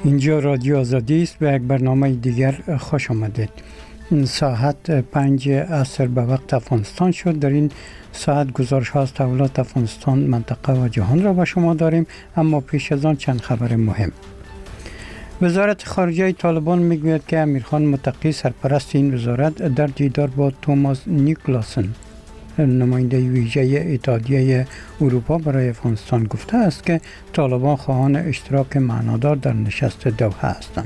اینجا رادیو آزادی است و یک برنامه دیگر خوش آمدید. ساعت 5 عصر به وقت افغانستان شد. در این ساعت گزارش ها از تحولات افغانستان، منطقه و جهان را با شما داریم، اما پیش از آن چند خبر مهم. وزارت خارجه طالبان میگوید که امیرخان متقی سرپرست این وزارت در دیدار با توماس نیکلاسن نماینده ویژه اتحادیه اروپا برای افغانستان گفته است که طالبان خواهان اشتراک معنادار در نشست دوحه هستند.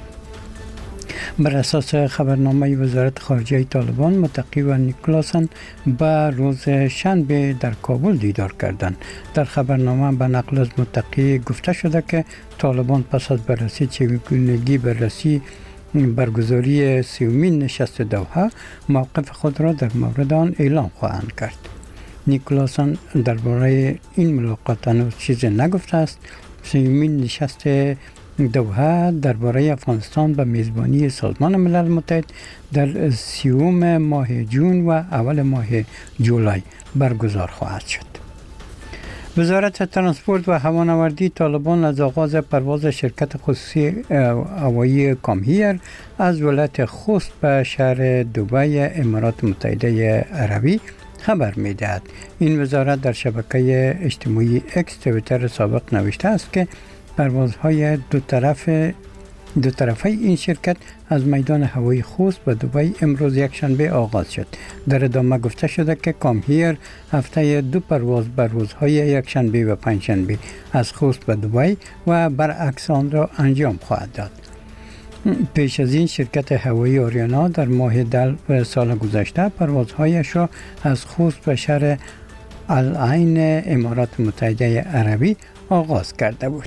بر اساس خبرنامه وزارت خارجه طالبان، متقی و نیکلاسن به روز شنبه در کابل دیدار کردند. در خبرنامه به نقل از متقی گفته شده که طالبان پس از بررسی چگونگی برگزاری سومین نشست دوحه موقف خود را در مورد آن اعلام خواهند کرد. نیکلاسن درباره این ملاقات هنوز چیزی نگفته است. سومین نشست دوحه درباره افغانستان به میزبانی سازمان ملل متحد در 30 ماه جون و اول ماه جولای برگزار خواهد شد. وزارت ترانسپورت و هوانوردی طالبان از آغاز پرواز شرکت خصوصی هوایی کامهیر از ولایت خوست به شهر دبی امارات متحده عربی خبر می‌دهد. این وزارت در شبکه اجتماعی اکس توییتر سابق نوشته است که پروازهای دو طرفه این شرکت از میدان هوایی خوست به دبی امروز یکشنبه آغاز شد. در ادامه گفته شده که کامهیر هفته 2 پرواز بر روزهای یکشنبه و پنجشنبه از خوست به دبی و برعکس آن را انجام خواهد داد. پیش از این شرکت هوایی آریانا در ماه دلو سال گذشته پروازهایش را از خوست به شهر العین امارات متحده عربی آغاز کرده بود.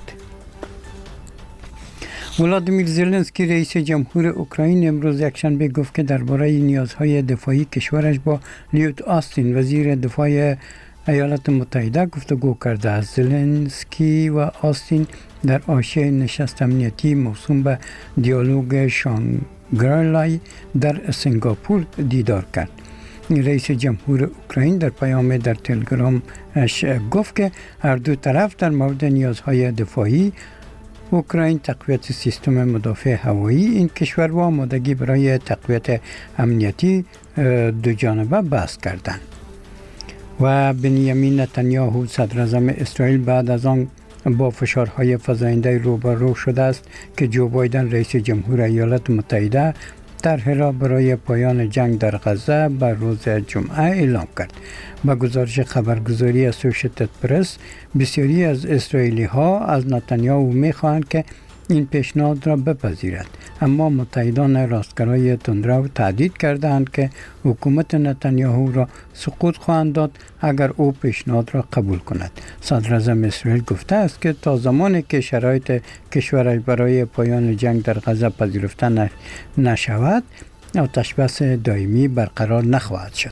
ولادیمیر زلنسکی رئیس جمهور اوکراین امروز یکشنبه گفت که درباره نیازهای دفاعی کشورش با لیوت آستین وزیر دفاع ایالات متحده گفتگو کرده است. زلنسکی و آستین در حاشیه نشست امنیتی موسوم به دیالوگ شانگری در سنگاپور دیدار کرد. رئیس جمهور اوکراین در پیام در تلگرامش گفت که هر دو طرف در مورد نیازهای دفاعی اوکراین، تقویت سیستم مدافع هوایی این کشور و آمادگی برای تقویت امنیتی دو جانبه بحث کردند. و بنیامین نتانیاهو صدر اعظم اسرائیل بعد از آن با فشارهای فزاینده روبرو شده است که جو بایدن رئیس جمهور ایالات متحده طرح را برای پایان جنگ در غزه بر روز جمعه اعلام کرد. با گزارش خبرگزاری اسوشییتد پرس، بسیاری از اسرائیلی ها از نتانیاهو می خواهند که این پیشنهاد را بپذیرد، اما متحدان راستگرای تندرو تهدید کردند که حکومت نتانیاهو را سقوط خواهند داد اگر او پیشنهاد را قبول کند. صدر اعظم اسرائیل گفته است که تا زمانی که شرایط کشورش برای پایان جنگ در غزه پذیرفته نشود، آتش بس دائمی برقرار نخواهد شد.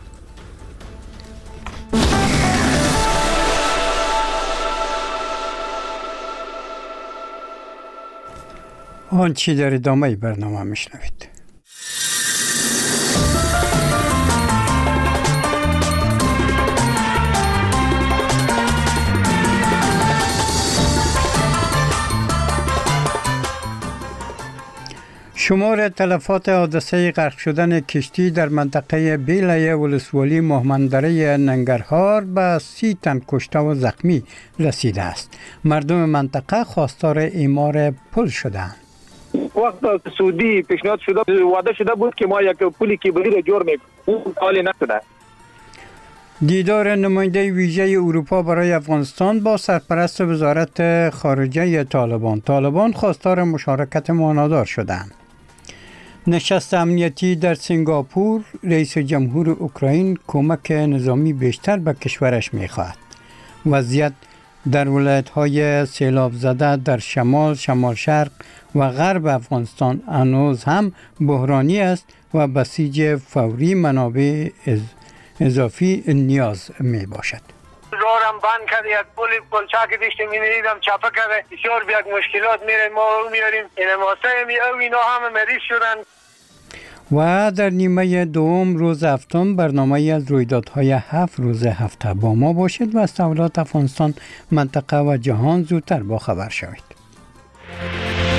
آنچه در ادامه برنامه میشنوید. شمار تلفات حادثه غرق شدن کشتی در منطقه بیلیه ولسوالی مهمندره ننگرهار به 30 تن کشته و زخمی رسیده است. مردم منطقه خواستار اعمار پل شدند. وقت سعودی پیشنهاد شده وعده شده بود که ما یک پلی کیبلی را جور میکنیم، اون حالی نشده. دیدار نماینده ویژه اروپا برای افغانستان با سرپرست وزارت خارجه طالبان خواستار مشارکت معنادار شدند. نشست امنیتی در سنگاپور، رئیس جمهور اوکراین کمک نظامی بیشتر به کشورش می‌خواهد. وضعیت در ولایت‌های سیلاب زده در شمال شرق و غرب افغانستان هنوز هم بحرانی است و بسیج فوری منابع اضافی نیاز می باشد. رارم بند کرد، یک پلچه که دیشتیم می‌دیدم چپه کرده، بسیار بیاد مشکلات میره، ما میاریم این ماسه اینا همه مریض شدن. و در نیمه دوم روز هفتم برنامه از رویدادهای 7 روز هفته با ما باشید و از تحولات افغانستان، منطقه و جهان زودتر با خبر شوید.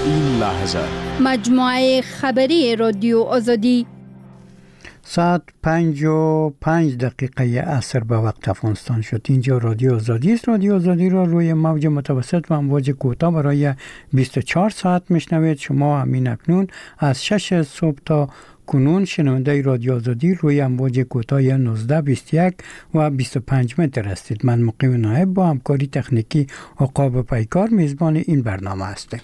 این لحظه مجموعه خبری رادیو آزادی. ساعت 5:05 عصر به وقت افغانستان شد. اینجا رادیو آزادی است. رادیو آزادی را روی موج متوسط و امواج کوتاه برای 24 ساعت میشنوید. شما همین اکنون از 6 صبح تا کنون شنونده رادیو آزادی روی امواج کوتاه 19، 21 و 25 متر هستید. من مقیم نایب با همکاری تکنیکی عقاب پیکار میزبان این برنامه هستم.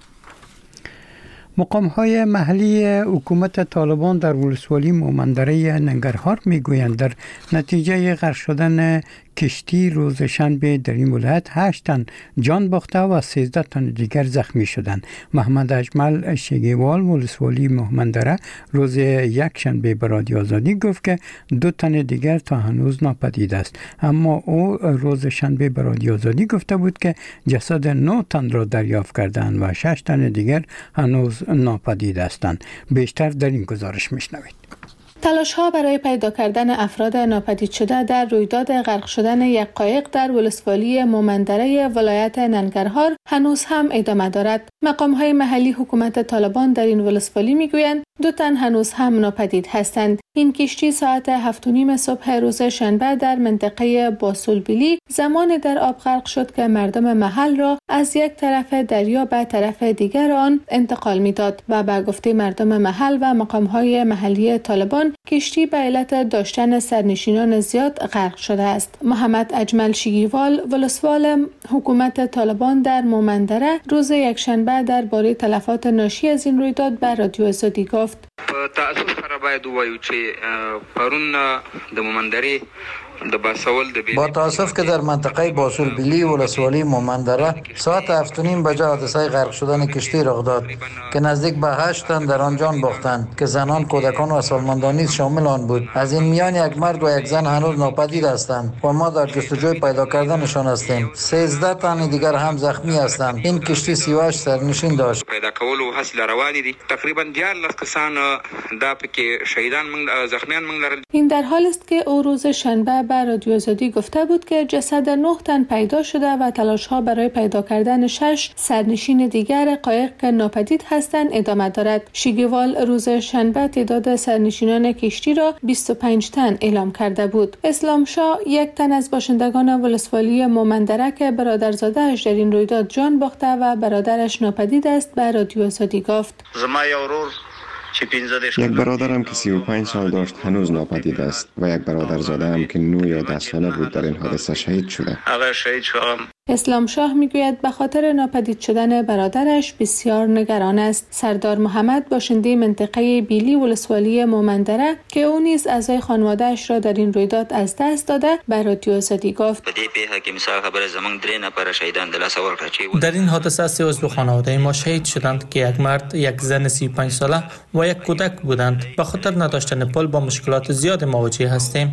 مقام‌های محلی حکومت طالبان در ولسوالی مومندره ننگرهار میگویند در نتیجه غرق شدن کشتی روز شنبه در این ولایت 8 تن جان باخته و 13 تن دیگر زخمی شدند. محمد اجمل شگیوال ولسوالی مومندره روز یک شنبه به رادیو آزادی گفت که 2 تن دیگر تا هنوز ناپدید است، اما او روز شنبه به رادیو آزادی گفته بود که جسد 9 تن را دریافت کردند و 6 تن دیگر هنوز ناپدید هستند. بیشتر در این گزارش میشنوید. تلاش‌ها برای پیدا کردن افراد ناپدید شده در رویداد غرق شدن یک قایق در ولسوالی مومندره ولایت ننگرهار هنوز هم ادامه دارد. مقام‌های محلی حکومت طالبان در این ولسوالی میگویند 2 تن هنوز هم ناپدید هستند. این کشتی ساعت 7:30 صبح روز شنبه در منطقه باسولبیلی زمان در آب غرق شد که مردم محل را از یک طرف دریا به طرف دیگر آن انتقال می‌داد و به گفته مردم محل و مقام‌های محلی طالبان کشتی به علت داشتن سرنشینان زیاد غرق شده است. محمد اجمل شگیوال ولسوال حکومت طالبان در مومندره روز یکشنبه درباره تلفات ناشی از این رویداد به رادیو آزادی گفت: تاسف سره باید وایو چې پرون د مومندرې با تاسف که در منطقه باسولبیلی ولسوالی مومندره ساعت 7:30 بجا حادثه غرق شدن کشتی رخ داد که نزدیک به 8 تن در آن جان باختند که زنان، کودکان و سالمندان نیز شامل آن بود. از این میان یک مرد و یک زن هنوز ناپدید هستند و ما در جستجوی پیدا کردنشان هستیم. 13 تن دیگر هم زخمی هستند. این کشتی 38 سرنشین داشت. پیدا کول او حاصل روان دي. تقریبا 14 کسان دا پکې شهیدان من زخمیان من لرل. این در حال است که او روز شنبه به رادیو آزادی گفته بود که جسد 9 تن پیدا شده و تلاش‌ها برای پیدا کردن 6 سرنشین دیگر قایق که ناپدید هستند ادامه دارد. شگیوال روز شنبه تعداد سرنشینان کشتی را 25 تن اعلام کرده بود. اسلام شاه، یک تن از باشندگان ولسوالی مومندره که برادرزاده‌اش در این رویداد جان باخته و برادرش ناپدید است، به رادیو آزادی گفت: یک برادرم که 35 سال داشت هنوز ناپدید است و یک برادرزاده هم که 9 یا 10 ساله بود در این حادثه شهید شده. اسلام شاه میگوید به خاطر ناپدید شدن برادرش بسیار نگران است. سردار محمد باشنده منطقه بیلی ولسوالی مومندره که او نیز اعضای خانواده‌اش را در این رویداد از دست داده، به رادیو آزادی گفت: در این حادثه 3 عضو خانواده ما شهید شدند که یک مرد، یک زن 35 ساله و یک کودک بودند. به خاطر نداشتن پل با مشکلات زیاد مواجه هستیم.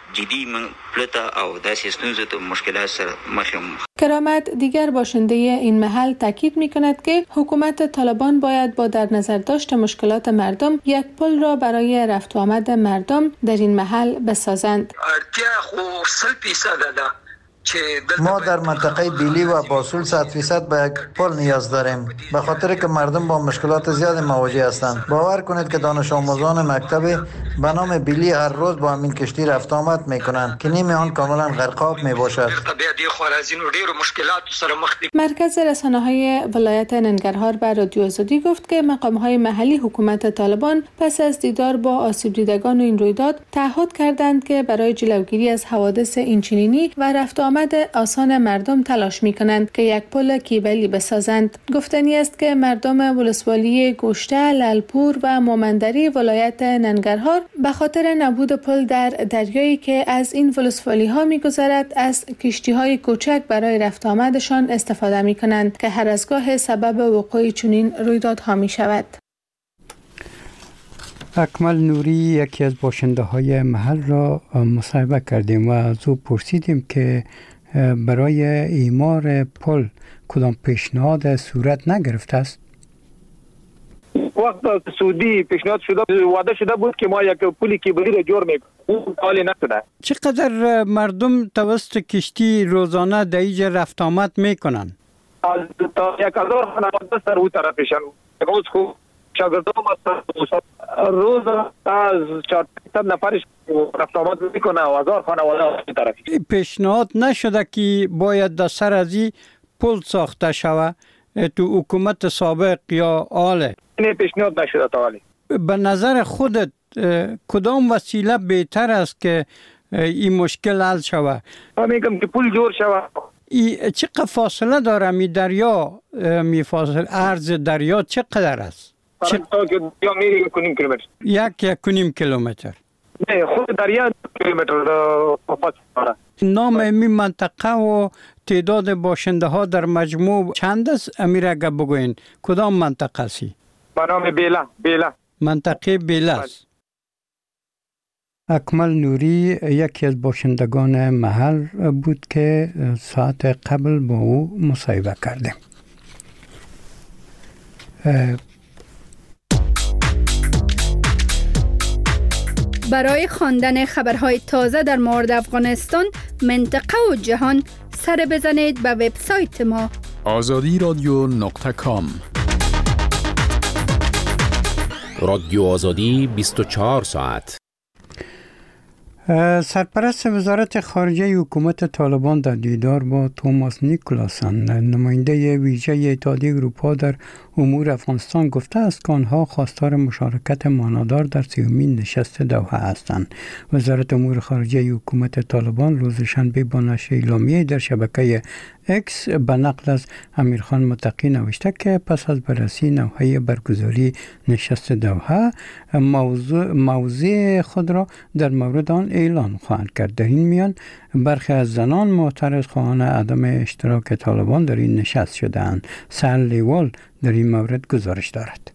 کرامت دیگر باشنده این محل تاکید می‌کند که حکومت طالبان باید با در نظر داشت مشکلات مردم یک پل را برای رفت و آمد مردم در این محل بسازند. ما در منطقه بیلی و باسول 100% به یک پل نیاز داریم، به خاطر که مردم با مشکلات زیاد مواجه هستند. باور کنید که دانش آموزان مکتب به نام بیلی هر روز با همین کشتی رفت آمد میکنند که نیم آن کاملا غرقاب میباشد. مرکز رسانه‌های ولایت ننگرهار به رادیو آزادی گفت که مقام‌های محلی حکومت طالبان پس از دیدار با آسیب دیدگان این رویداد تعهد کردند که برای جلوگیری از حوادث اینچنینی و رفت آمد آسان مردم تلاش می‌کنند که یک پل کیبلی بسازند. گفتنی است که مردم ولسوالی گوشته، لالپور و مومندری ولایت ننگرهار به خاطر نبود پل در دریایی که از این ولسوالی‌ها می‌گذرد از کشتی‌های کوچک برای رفت آمدشان استفاده می‌کنند که هر از گاه سبب وقوع چنین رویدادها می‌شود. اکمل نوری یکی از باشنده‌های محل را مصاحبه کردیم و از او پرسیدیم که برای اعمار پل کدام پیشنهاد صورت نگرفته است. وقت سعودی پیشنهاد شده وعده شده بود که ما یک پل کیبلی را جور میکنیم، اون حال نشده. چقدر مردم توسط کشتی روزانه در اینجا رفت آمد میکنن؟ تا 1000 خانواده سر اون طرفشن روز خوب شاگردام روز از 400 نفرش رفت آمد میکنه و 1000 خانواده از این طرفی. پیشنهاد نشده که باید در سر از این پل ساخته شود تو حکومت سابق یا آله؟ این پیشنهاد نشده تا حالی. به نظر خودت کدام وسیله بهتر است که این مشکل حل شود؟ من میگم که پل جور شود. چقدر فاصله داره می دریا؟ می فاصله عرض دریا چقدر است؟ تا که دریا میری 1.5 کیلومتر. 1.5 کیلومتر. نه خود دریا 2 کیلومتر فاصله داره. نام می منطقه و تعداد باشنده ها در مجموع چند است؟ امیر اگه بگوین کدام منطقه سی؟ به نام بیلا. منطقه بیلا است. اکمل نوری یکی از باشندگان محل بود که ساعت قبل با او مصاحبه کردیم. برای خواندن خبرهای تازه در مورد افغانستان، منطقه و جهان سر بزنید به وبسایت ما azadiradyo.com. رادیو آزادی 24 ساعت. سرپرست وزارت خارجه حکومت طالبان در دیدار با توماس نیکولاسن، نماینده ویژه اتحادیه اروپا در امور افغانستان، گفته است که آنها خواستار مشارکت معنادار در 30مین نشست دوحه هستند. وزارت امور خارجه حکومت طالبان روز شنبه با نشر اعلامیه در شبکه اکس به نقل از امیرخان متقی نوشته که پس از بررسی نوحه برگزاری نشست دوحه موضع خود را در مورد آن اعلان خواهند کرد. در این میان برخی از زنان معترض خواهان عدم اشتراک طالبان در این نشست شده‌اند. سر لیوال در این مورد گزارش دارد.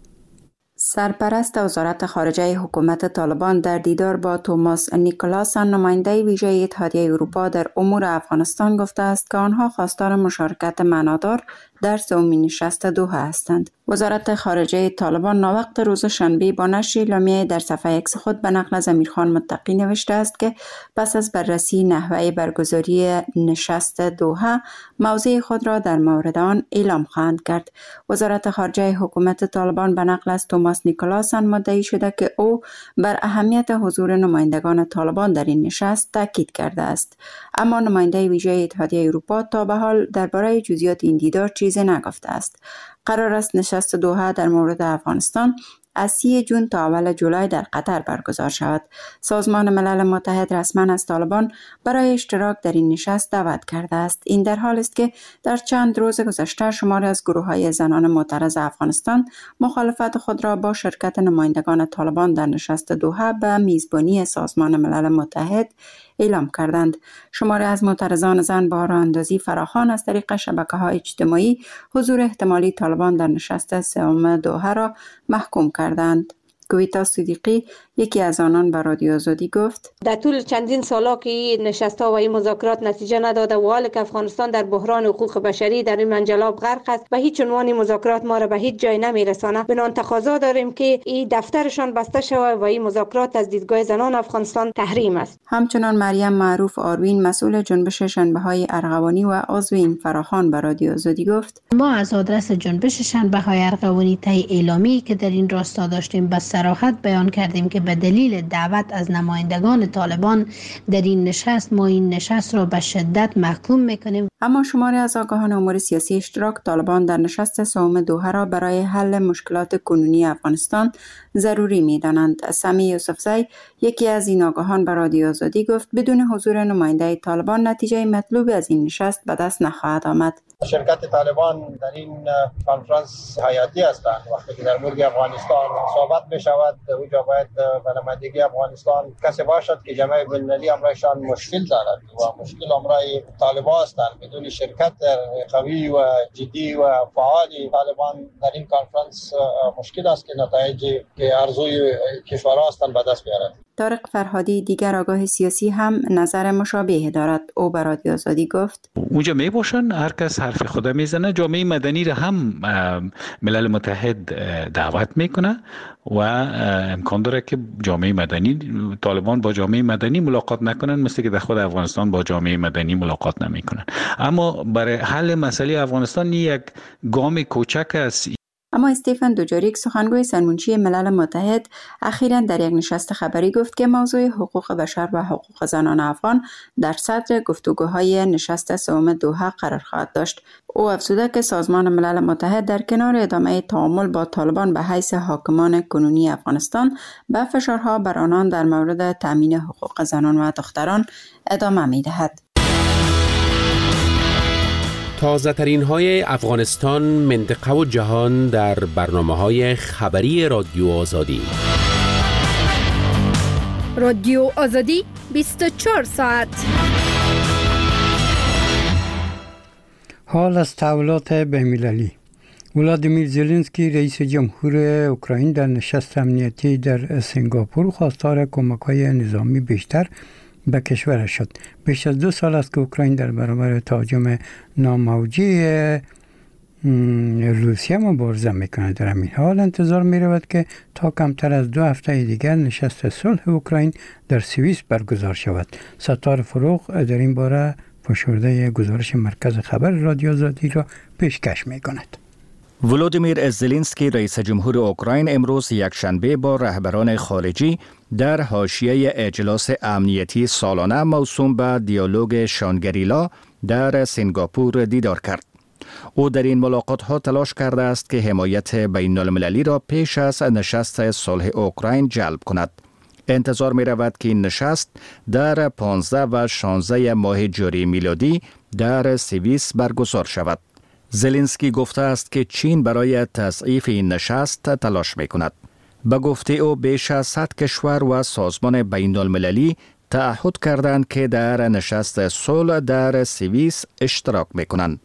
سرپرست وزارت خارجه حکومت طالبان در دیدار با توماس نیکولاسن، نماینده ویژه اتحادیه اروپا در امور افغانستان، گفته است که آنها خواستار مشارکت معنادار در 30مین نشست دوحه هستند. وزارت خارجه طالبان ناوقت روز شنبه با نشر اعلامیه در صفحه اکس خود به نقل از امیرخان متقی نوشته است که پس از بررسی نحوه برگزاری نشست دوحه موضع خود را در مورد آن اعلام خواهند کرد. وزارت خارجه حکومت طالبان به نقل از توماس نیکولاسن مدعی شده که او بر اهمیت حضور نمایندگان طالبان در این نشست تاکید کرده است، اما نماینده ویژه اتحادیه اروپا تا به حال درباره جزئیات این دیدار چیزی نگفته است. قرار است نشست دوحه در مورد افغانستان از 30 جون تا اول جولای در قطر برگزار شود. سازمان ملل متحد رسما از طالبان برای اشتراک در این نشست دعوت کرده است. این در حال است که در چند روز گذشته شماری از گروه‌های زنان معترض افغانستان مخالفت خود را با شرکت نمایندگان طالبان در نشست دوحه به میزبانی سازمان ملل متحد اعلام کردند. شماری از معترضان زن با راه اندازی فراخوان از طریق شبکه‌های اجتماعی حضور احتمالی طالبان در نشست 30م دوحه را محکوم کردند. گویتا صدیقی یکی از آنان به رادیو آزادی گفت: در طول چندین سالا که این نشست‌ها و این مذاکرات نتیجه نداده و حال که افغانستان در بحران حقوق بشری در این منجلاب غرق است و هیچ عنوان مذاکرات ما را به هیچ جای نمیرساند، بنابراین تقاضا داریم که این دفترشان بسته شود و این مذاکرات از دیدگاه زنان افغانستان تحریم است. همچنان مریم معروف آروین، مسئول جنبش شنبه‌های ارغوانی و عضو این فراخوان به رادیو آزادی گفت: ما از آدرس جنبش شنبه‌های ارغوانی طی اعلامی که در این راستا داشتیم به صراحت بیان کردیم که به دلیل دعوت از نمایندگان طالبان در این نشست ما این نشست را به شدت محکوم میکنیم. اما شماری از آگاهان امور سیاسی اشتراک طالبان در نشست 30م دوحه را برای حل مشکلات کنونی افغانستان ضروری می‌دانند. سمی یوسفزی، یکی از این آگاهان به رادیو آزادی گفت: بدون حضور نماینده طالبان نتیجه مطلوب از این نشست به دست نخواهد آمد. شرکت طالبان در این کنفرانس حیاتی هستند. وقتی که در مورد افغانستان صحبت می شود، اونجا باید به نمایندگی افغانستان کسی باشد که جامعه بین‌المللی امرایشان مشکل دارد و مشکل امرای طالبان هستند. بدون شرکت قوی و جدی و فعالی طالبان در این کنفرانس مشکل است که نتایجی که ارزوی کشورها هستند به دست بیارد. طارق فرهادی، دیگر آگاه سیاسی، هم نظر مشابه دارد. او به رادیو آزادی گفت: اونجا می باشن، هر کس حرف خود میزنه. جامعه مدنی را هم ملل متحد دعوت میکنه و امکان داره که جامعه مدنی، طالبان با جامعه مدنی ملاقات نکنن، مثل که در خود افغانستان با جامعه مدنی ملاقات نمیکنن. اما برای حل مسئله افغانستان یک گام کوچک است. اما استیفن دوجاریک سخنگوی سرمنشی ملل متحد اخیراً در یک نشست خبری گفت که موضوع حقوق بشر و حقوق زنان افغان در صدر گفتگوهای نشست سوم دوحه قرار خواهد داشت. او افزوده که سازمان ملل متحد در کنار ادامه تعامل با طالبان به حیث حاکمان کنونی افغانستان به فشارها بر آنان در مورد تامین حقوق زنان و دختران ادامه می‌دهد. تازه ترین های افغانستان، منطقه و جهان در برنامه‌های خبری رادیو آزادی. رادیو آزادی 24 ساعت. حال از تحولات بین‌المللی. ولادیمیر زلنسکی رئیس جمهور اوکراین در نشست امنیتی در سنگاپور خواستار کمک‌های نظامی بیشتر به کشورش شد. بیش از 2 سال است که اوکراین در برابر تهاجم ناموجی روسیه مبارزه میکنه. در همین حال انتظار میرود که تا کمتر از 2 هفته دیگر نشست صلح اوکراین در سوئیس برگزار شود. ستار فروغ در این باره فشرده گزارش مرکز خبر رادیو آزادی را پیشکش میکند. ولادیمیر زلنسکی رئیس جمهور اوکراین امروز یکشنبه با رهبران خارجی در حاشیه اجلاس امنیتی سالانه موسوم به دیالوگ شانگریلا در سنگاپور دیدار کرد. او در این ملاقات ها تلاش کرده است که حمایت بین المللی را پیش از نشست صلح اوکراین جلب کند. انتظار می رود که این نشست در 15 و 16 ماه جاری میلادی در سوئیس برگزار شود. زلنسکی گفته است که چین برای تضعیف این نشست تلاش می کند. به گفته او بیش از 100 کشور و سازمان بین المللی تعهد کردند که در نشست صلح در سوئیس اشتراک می کنند.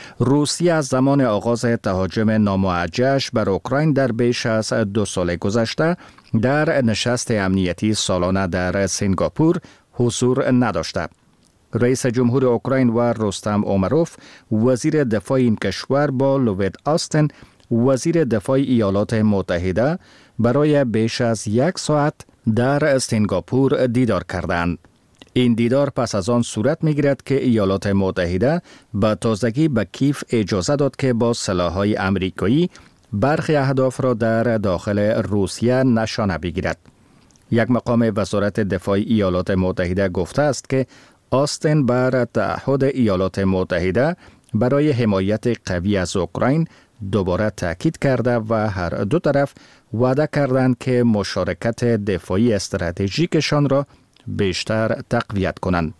روسیه از زمان آغاز تهاجم ناموجه‌اش بر اوکراین در بیش از 2 سال گذشته در نشست امنیتی سالانه در سنگاپور حضور نداشته. رئیس جمهور اوکراین و رستم اومروف وزیر دفاع این کشور با لوید آستن وزیر دفاع ایالات متحده برای بیش از 1 ساعت در سنگاپور دیدار کردند. این دیدار پس از آن صورت می‌گیرد که ایالات متحده به تازگی به کیف اجازه داد که با سلاح‌های آمریکایی برخی اهداف را در داخل روسیه نشانه بگیرد. یک مقام وزارت دفاع ایالات متحده گفته است که آستن بر تعهد ایالات متحده برای حمایت قوی از اوکراین دوباره تاکید کرده و هر دو طرف وعده کردند که مشارکت دفاعی استراتژیکشان را بیشتر تقویت کنند.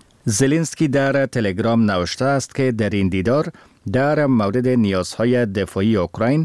زلنسکی در تلگرام نوشته است که در این دیدار در مورد نیازهای دفاعی اوکراین،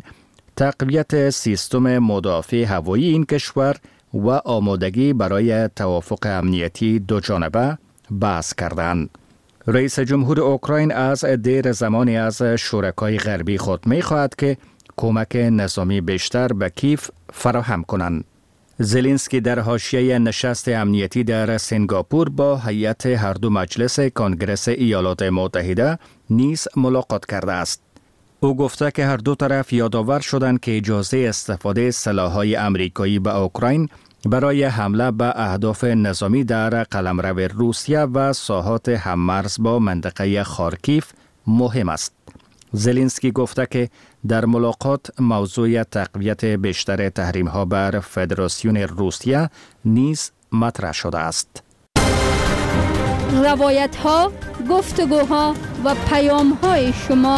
تقویت سیستم مدافع هوایی این کشور و آمادگی برای توافق امنیتی دوجانبه بحث کردند. رئیس جمهور اوکراین از دیر زمانی از شرکای غربی خود می‌خواهد که کمک نظامی بیشتر به کیف فراهم کنند. زلنسکی در حاشیه نشست امنیتی در سنگاپور با هیئت هر دو مجلس کنگره ایالات متحده نیز ملاقات کرده است. او گفته که هر دو طرف یادآور شدند که اجازه استفاده سلاح‌های آمریکایی به اوکراین برای حمله به اهداف نظامی در قلمرو روسیه و ساحات هممرز با منطقه خارکیف مهم است. زلنسکی گفته که در ملاقات موضوع تقویت بیشتر تحریم‌ها بر فدراسیون روسیه نیز مطرح شده است. روایت‌ها، گفتگوها و پیام‌های شما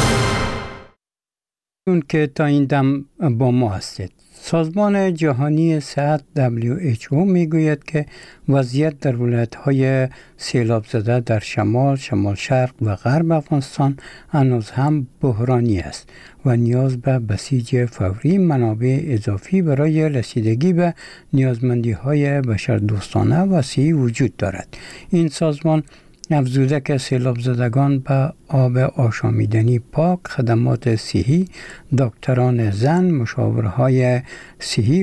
اون که تا این دم با ما هستید. سازمان جهانی صحت WHO میگوید که وضعیت در ولایت‌های سیلاب زده در شمال شرق و غرب افغانستان هنوز هم بحرانی است و نیاز به بسیج فوری منابع اضافی برای رسیدگی به نیازمندی‌های بشردوستانه و صحی وجود دارد. این سازمان افزوده که سیلاب زدگان به آب آشامیدنی پاک، خدمات صحی، دکتران زن، مشاورهای صحی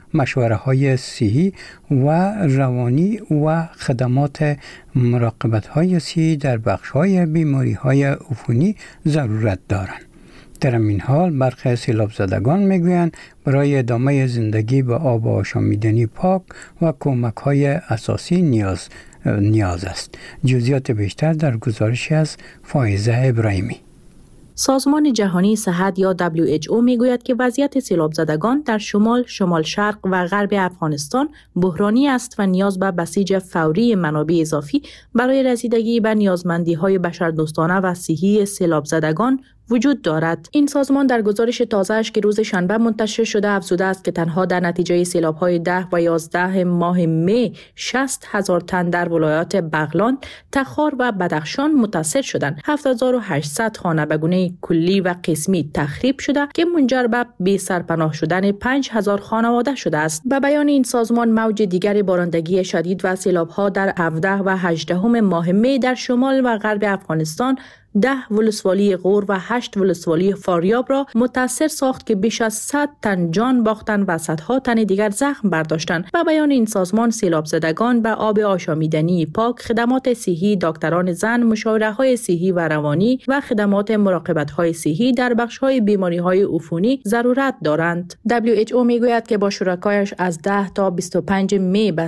و روانی و خدمات مراقبت‌های صحی در بخش‌های بیماری‌های عفونی ضرورت دارند. در این حال برخی سیلاب زدگان میگویند برای ادامه زندگی به آب آشامیدنی پاک و کمک‌های اساسی نیاز است. جزئیات بیشتر در گزارشی از فائزه ابراهیمی. سازمان جهانی صحت یا WHO میگوید که وضعیت سیلاب زدگان در شمال شرق و غرب افغانستان بحرانی است و نیاز به بسیج فوری منابع اضافی برای رسیدگی به نیازمندی‌های بشردوستانه و صحی سیلاب زدگان وجود دارد. این سازمان در گزارش تازه‌اش که روز شنبه منتشر شده افزوده است که تنها در نتیجه سیلاب‌های 10 و 11 ماه می 60,000 تن در ولایات بغلان، تخار و بدخشان متاثر شدند. 7800 خانه به گونه کلی و قسمی تخریب شده که منجر به بی سرپناه شدن 5000 خانواده شده است. به بیان این سازمان موج دیگر بارندگی شدید و سیلاب‌ها در 17 و 18 ماه می در شمال و غرب افغانستان 10 ولسوالی غور و 8 ولسوالی فاریاب را متاثر ساخت که بیش از 100 تن جان باختند و صدها تن دیگر زخم برداشتند. به بیان این سازمان سیلاب زدگان به آب آشامیدنی پاک، خدمات صحی، دکتران زن، مشاوره‌های صحی و روانی و خدمات مراقبت‌های صحی در بخش‌های بیماری‌های عفونی ضرورت دارند. WHO میگوید که با شرکایش از 10 تا 25 می به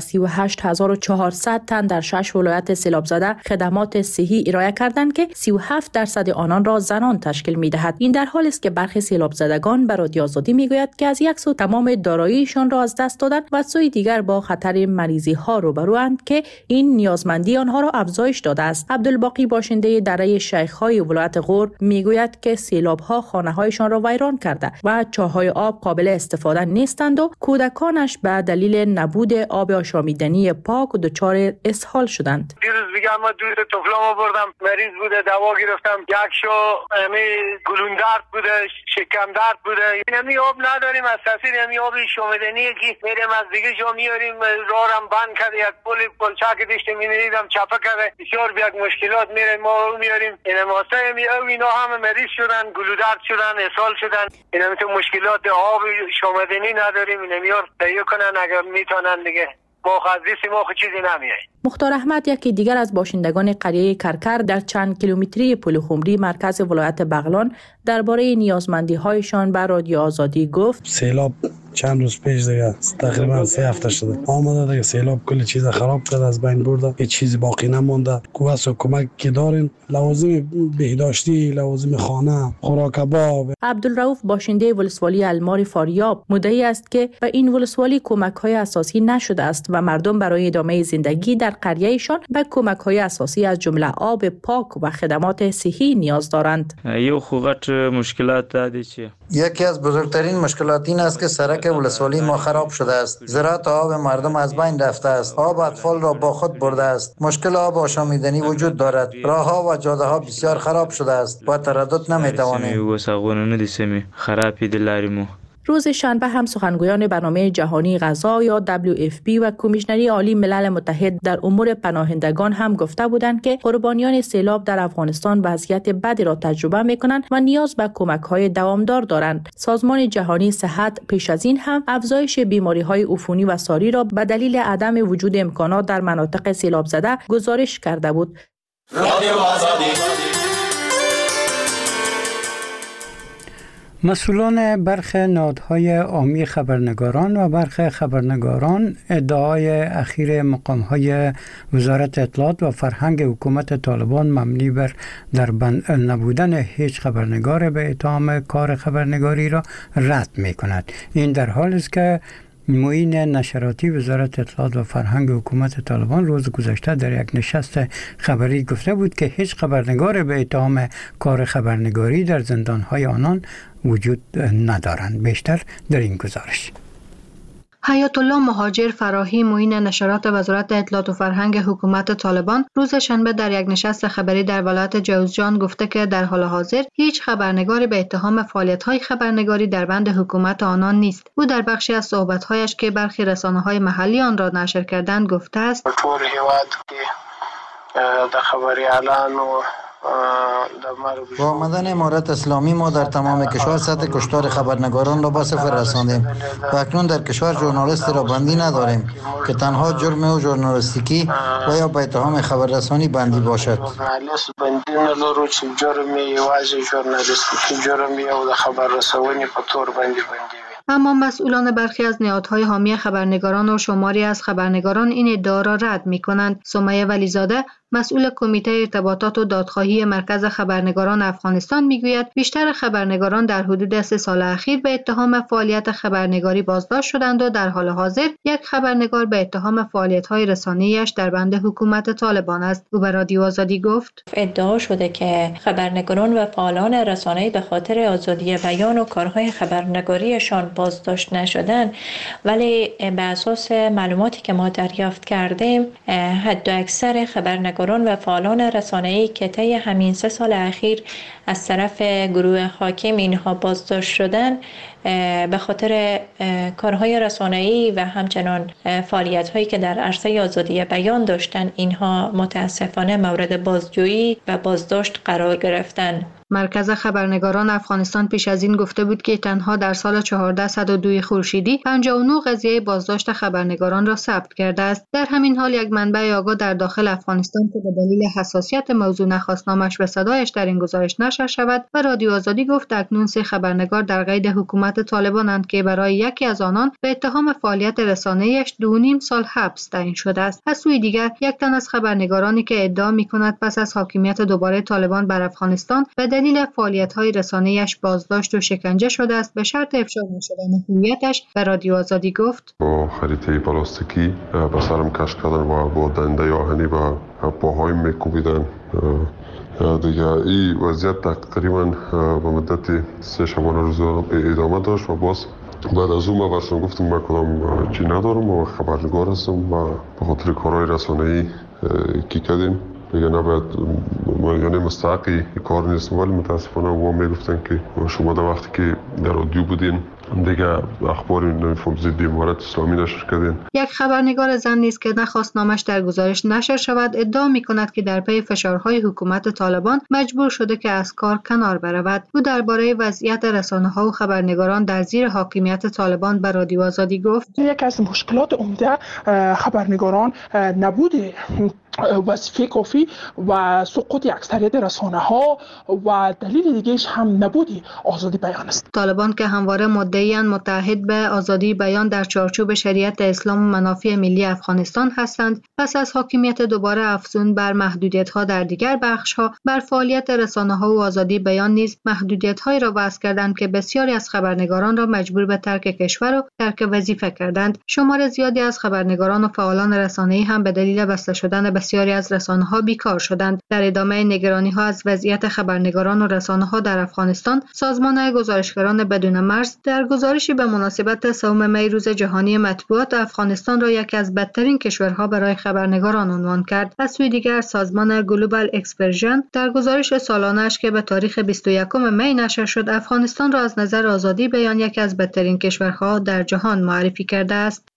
38400 تن در 6 ولایت سیلاب زده خدمات صحی ارائه کردند که 37% آنان را زنان تشکیل می‌دهد. این در حالی است که برخی سیلاب زدگان به رادیو آزادی میگوید که از یک سو تمام داراییشان را از دست دادند و سوی دیگر با خطر مریضی‌ها روبروند که این نیازمندی آنها را افزایش داده است. عبدالباقی باشنده دره شیخ‌های ولایت غور میگوید که سیلاب‌ها خانه‌هایشان را ویران کرده و چاه‌های آب قابل استفاده نیستند و کودکانش به دلیل نبود آب آشامیدنی پاک دچار اسهال شدند. دیروز دیگه ما دو تا طفلامو بردم، مریض بوده، دوا گرفتم، یک شو گلون درد بوده، شکم درد بوده. یعنی آب نداریم، از تاثیر یعنی آب شومدنیه که میریم از دیگه جا میاریم، راهرم بند کرده، یک پلچک داشتیم می‌دیدم چپه کرده، بسیار یک مشکلات میریم ما میاریم. این ماسه اینا همه مریض شدن، گلو درد شدن، اسهال شدن. اینا مثل مشکلات آب شومدنی نداریم، نمیار تهیه کنن اگر میتونن دیگه. چیزی نمیاد. مختار احمد یکی دیگر از باشندگان قریه کرکر در چند کیلومتری پلخمری مرکز ولایت بغلان درباره نیازمندی‌هایشان به رادیو آزادی گفت: سیلاب چند روز پیش دیگه تقریبا 3 هفته شده آمده دیگه، سیلاب کل چیز خراب کرد، از بین برده، هیچ چیزی باقی نمونده. کوس و کمک که دارین، لوازم بهداشتی، لوازم خانه، خوراک آب. عبدالرؤوف باشنده ولسوالی المار فاریاب مدعی است که به این ولسوالی کمک‌های اساسی نشده است و مردم برای ادامه زندگی در قریه‌شان به کمک‌های اساسی از جمله آب پاک و خدمات صحی نیاز دارند. یو خوغت مشکلات دادی چیه؟ یکی از بزرگترین مشکلات این است که سرک ولسوالی ما خراب شده است. زراعت آب مردم از بین رفته است. آب اطفال را با خود برده است. مشکل آب آشامیدنی وجود دارد. راه‌ها و جاده‌ها بسیار خراب شده است. با تردد نمی‌توانیم. خرابی دلاریمو. روز شنبه هم سخنگویان برنامه جهانی غذا یا WFP و کمیشنری عالی ملل متحد در امور پناهندگان هم گفته بودند که قربانیان سیلاب در افغانستان وضعیت بدی را تجربه می‌کنند و نیاز به کمک‌های دوامدار دارند. سازمان جهانی صحت پیش از این هم افزایش بیماری‌های عفونی و ساری را به دلیل عدم وجود امکانات در مناطق سیلاب زده گزارش کرده بود. رادیو آزادی. مسئولان برخی نهادهای عامی خبرنگاران و برخی خبرنگاران ادعای اخیر مقامهای وزارت اطلاعات و فرهنگ حکومت طالبان مبنی بر در نبودن هیچ خبرنگار به اتهام کار خبرنگاری را رد می کند. این در حالی است که معین نشراتی وزارت اطلاعات و فرهنگ حکومت طالبان روز گذشته در یک نشست خبری گفته بود که هیچ خبرنگار به اتهام کار خبرنگاری در زندانهای آنان وجود ندارند. بیشتر در این گزارش. حیات الله مهاجر فراهی معین نشرات وزارت اطلاعات و فرهنگ حکومت طالبان روز شنبه در یک نشست خبری در ولایت جوزجان گفته که در حال حاضر هیچ خبرنگاری به اتهام فعالیت‌های خبرنگاری در بند حکومت آنان نیست. او در بخشی از صحبت‌هایش که برخی رسانه‌های محلی آن را نشر کردند گفته است: ټول هیواد کې د خبریالان و با آمدن امارت اسلامی ما در تمام کشور سطح کشتار خبرنگاران را به صفر رساندیم و اکنون در کشور ژورنالیست را بندی نداریم که تنها جرم و ژورنالیستیکی و یا به اتهام خبررسانی بندی باشد. ژورنالیست بندی ندارو چې جرم یوازې ژورنالیستیکی جرم او د خبررسونی په تور بندی اما مسئولان برخی از نهادهای حامی خبرنگاران و شماری از خبرنگاران این ادعا را رد می‌کنند. سمیه ولیزاده مسئول کمیته ارتباطات و دادخواهی مرکز خبرنگاران افغانستان میگوید بیشتر خبرنگاران در حدود 3 سال اخیر به اتهام فعالیت خبرنگاری بازداشت شدند و در حال حاضر یک خبرنگار به اتهام فعالیت‌های رسانه‌ایش در بند حکومت طالبان است. او به رادیو آزادی گفت ادعا شده که خبرنگاران و فعالان رسانه‌ای به خاطر آزادی بیان و کارهای خبرنگاریشان بازداشت نشدند، ولی به اساس معلوماتی که ما دریافت کردیم حد اکثر خبرنگاران و فعالان رسانه‌ای که طی همین 3 سال اخیر از طرف گروه حاکم اینها بازداشت شدن به خاطر کارهای رسانه‌ای و همچنان فعالیت‌هایی که در عرصه آزادی بیان داشتن، اینها متاسفانه مورد بازجویی و بازداشت قرار گرفتند. مرکز خبرنگاران افغانستان پیش از این گفته بود که تنها در سال 1402 خورشیدی 59 قضیه بازداشت خبرنگاران را ثبت کرده است. در همین حال یک منبع آگاه در داخل افغانستان که به دلیل حساسیت موضوع نخواست نامش به صدایش در این گزارش نشر شود، و رادیو آزادی گفت اکنون 3 خبرنگار در قید حکومت طالبانند که برای یکی از آنان به اتهام فعالیت رسانه‌ایش 2.5 سال حبس تعیین شده است. از سوی دیگر یک تن از خبرنگارانی که ادعا می‌کند پس از حاکمیت دوباره طالبان بر افغانستان به دلیل فعالیت‌های رسانه‌ایش بازداشت و شکنجه شده است، به شرط افشا نشدن هویتش به رادیو آزادی گفت با خریطه پلاستیکی به سرم کش کردن و با دنده آهنی و پاهایم میکوبیدن. دیگه این وضعیت تقریبا به مدت 3 شبانه روز ادامه داشت و باز بعد از اون ما برشون گفتم من کدام چی ندارم و خبرنگار هستم و به خاطر کارهای رسانه‌ای کی کردیم دیگه نباید یعنی مستحقی کار نیست، ولی متاسفانه و میگفتن که شما در وقتی که در رادیو بودین دیگه اخبار نمیفهم ضد امارت اسلامی نشر کردین. یک خبرنگار زن نیز که نخواست نامش در گزارش نشر شود ادعا می‌کند که در پی فشارهای حکومت طالبان مجبور شده که از کار کنار برود. او درباره وضعیت رسانه‌ها و خبرنگاران در زیر حاکمیت طالبان به رادیو آزادی گفت یک از مشکلات عمده خبرنگاران نبود وظیفه کافی و سقوط اکثریت رسانه‌ها و دلیل دیگه‌اش هم نبود آزادی بیان است. طالبان که همواره مدعیان متحد به آزادی بیان در چارچوب شریعت اسلام و منافع ملی افغانستان هستند، پس از حاکمیت دوباره افزون بر محدودیت‌ها در دیگر بخش‌ها بر فعالیت رسانه‌ها و آزادی بیان نیز محدودیت‌هایی را وضع کردند که بسیاری از خبرنگاران را مجبور به ترک کشور و ترک وظیفه کردند. شمار زیادی از خبرنگاران و فعالان رسانه‌ای هم به دلیل بسته شدن بسیاری از رسانه‌ها بیکار شدند. در ادامه نگرانی‌ها از وضعیت خبرنگاران و رسانه‌ها در افغانستان، سازمان گزارشگران بدون مرز در گزارشی به مناسبت 3 می روز جهانی مطبوعات افغانستان را یکی از بدترین کشورها برای خبرنگاران عنوان کرد. از سوی دیگر سازمان گلوبال اکسپرژن در گزارش سالانه‌اش که به تاریخ 21 می نشر شد، افغانستان را از نظر آزادی بیان یکی از بدترین کشورها در جهان معرفی کرده است.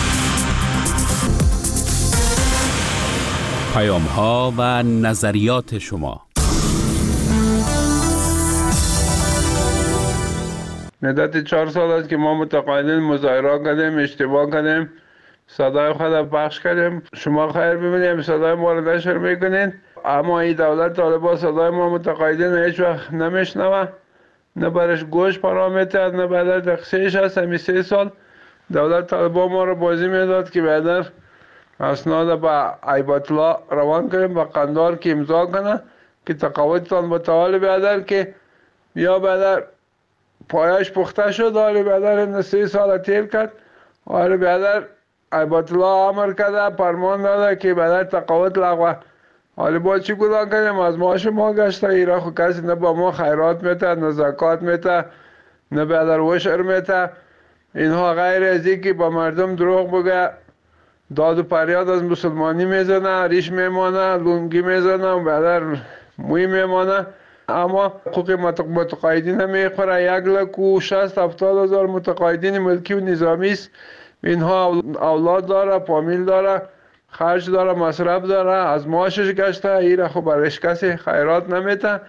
پیام‌ها و نظریات شما. مدت 4 سال است که ما متقاعدین مظاهره کردیم، اشتباه کردیم، صدای خود پخش کردیم. شما خیر ببینید صدای ما را نشر میکنین، اما این دولت طالبان صدای ما متقاعدین هیچ وقت نمیشنوه، نه برش گوش پرا میتد، نه بعد دقیقش هست. همین 3 سال دولت طالبان ما را بازی میداد که بعد اسناد با ایبت الله روان کنیم با قندار که امضا کنه که تقاعدتان متعال بیادر که یا بیادر پایش پخته شد، حالی بیادر 3 سال تیر کرد، حالی بیادر ایبت الله امر کرده فرمان داده که بیادر تقاعد لغوه. حالی با چی گناه کنیم؟ از معاش ما گشته. ایرا خو کسی نه با ما خیرات میته، نه زکات میته، نه بیادر وشر میته. اینها غیر از اینکه با مردم دروغ بگه، داد و فریاد از مسلمانی میزنه، ریش میمانه، لونگی میزنه و بعد موی میمانه، اما حقوق متقاعدین میخوره. 1,60,000 متقاعدین ملکی و نظامی است. اینها اولاد داره، فامیل داره، خرج داره، مصرف داره، از معاشش گشته. ایره خب برش کسی خیرات نمیته.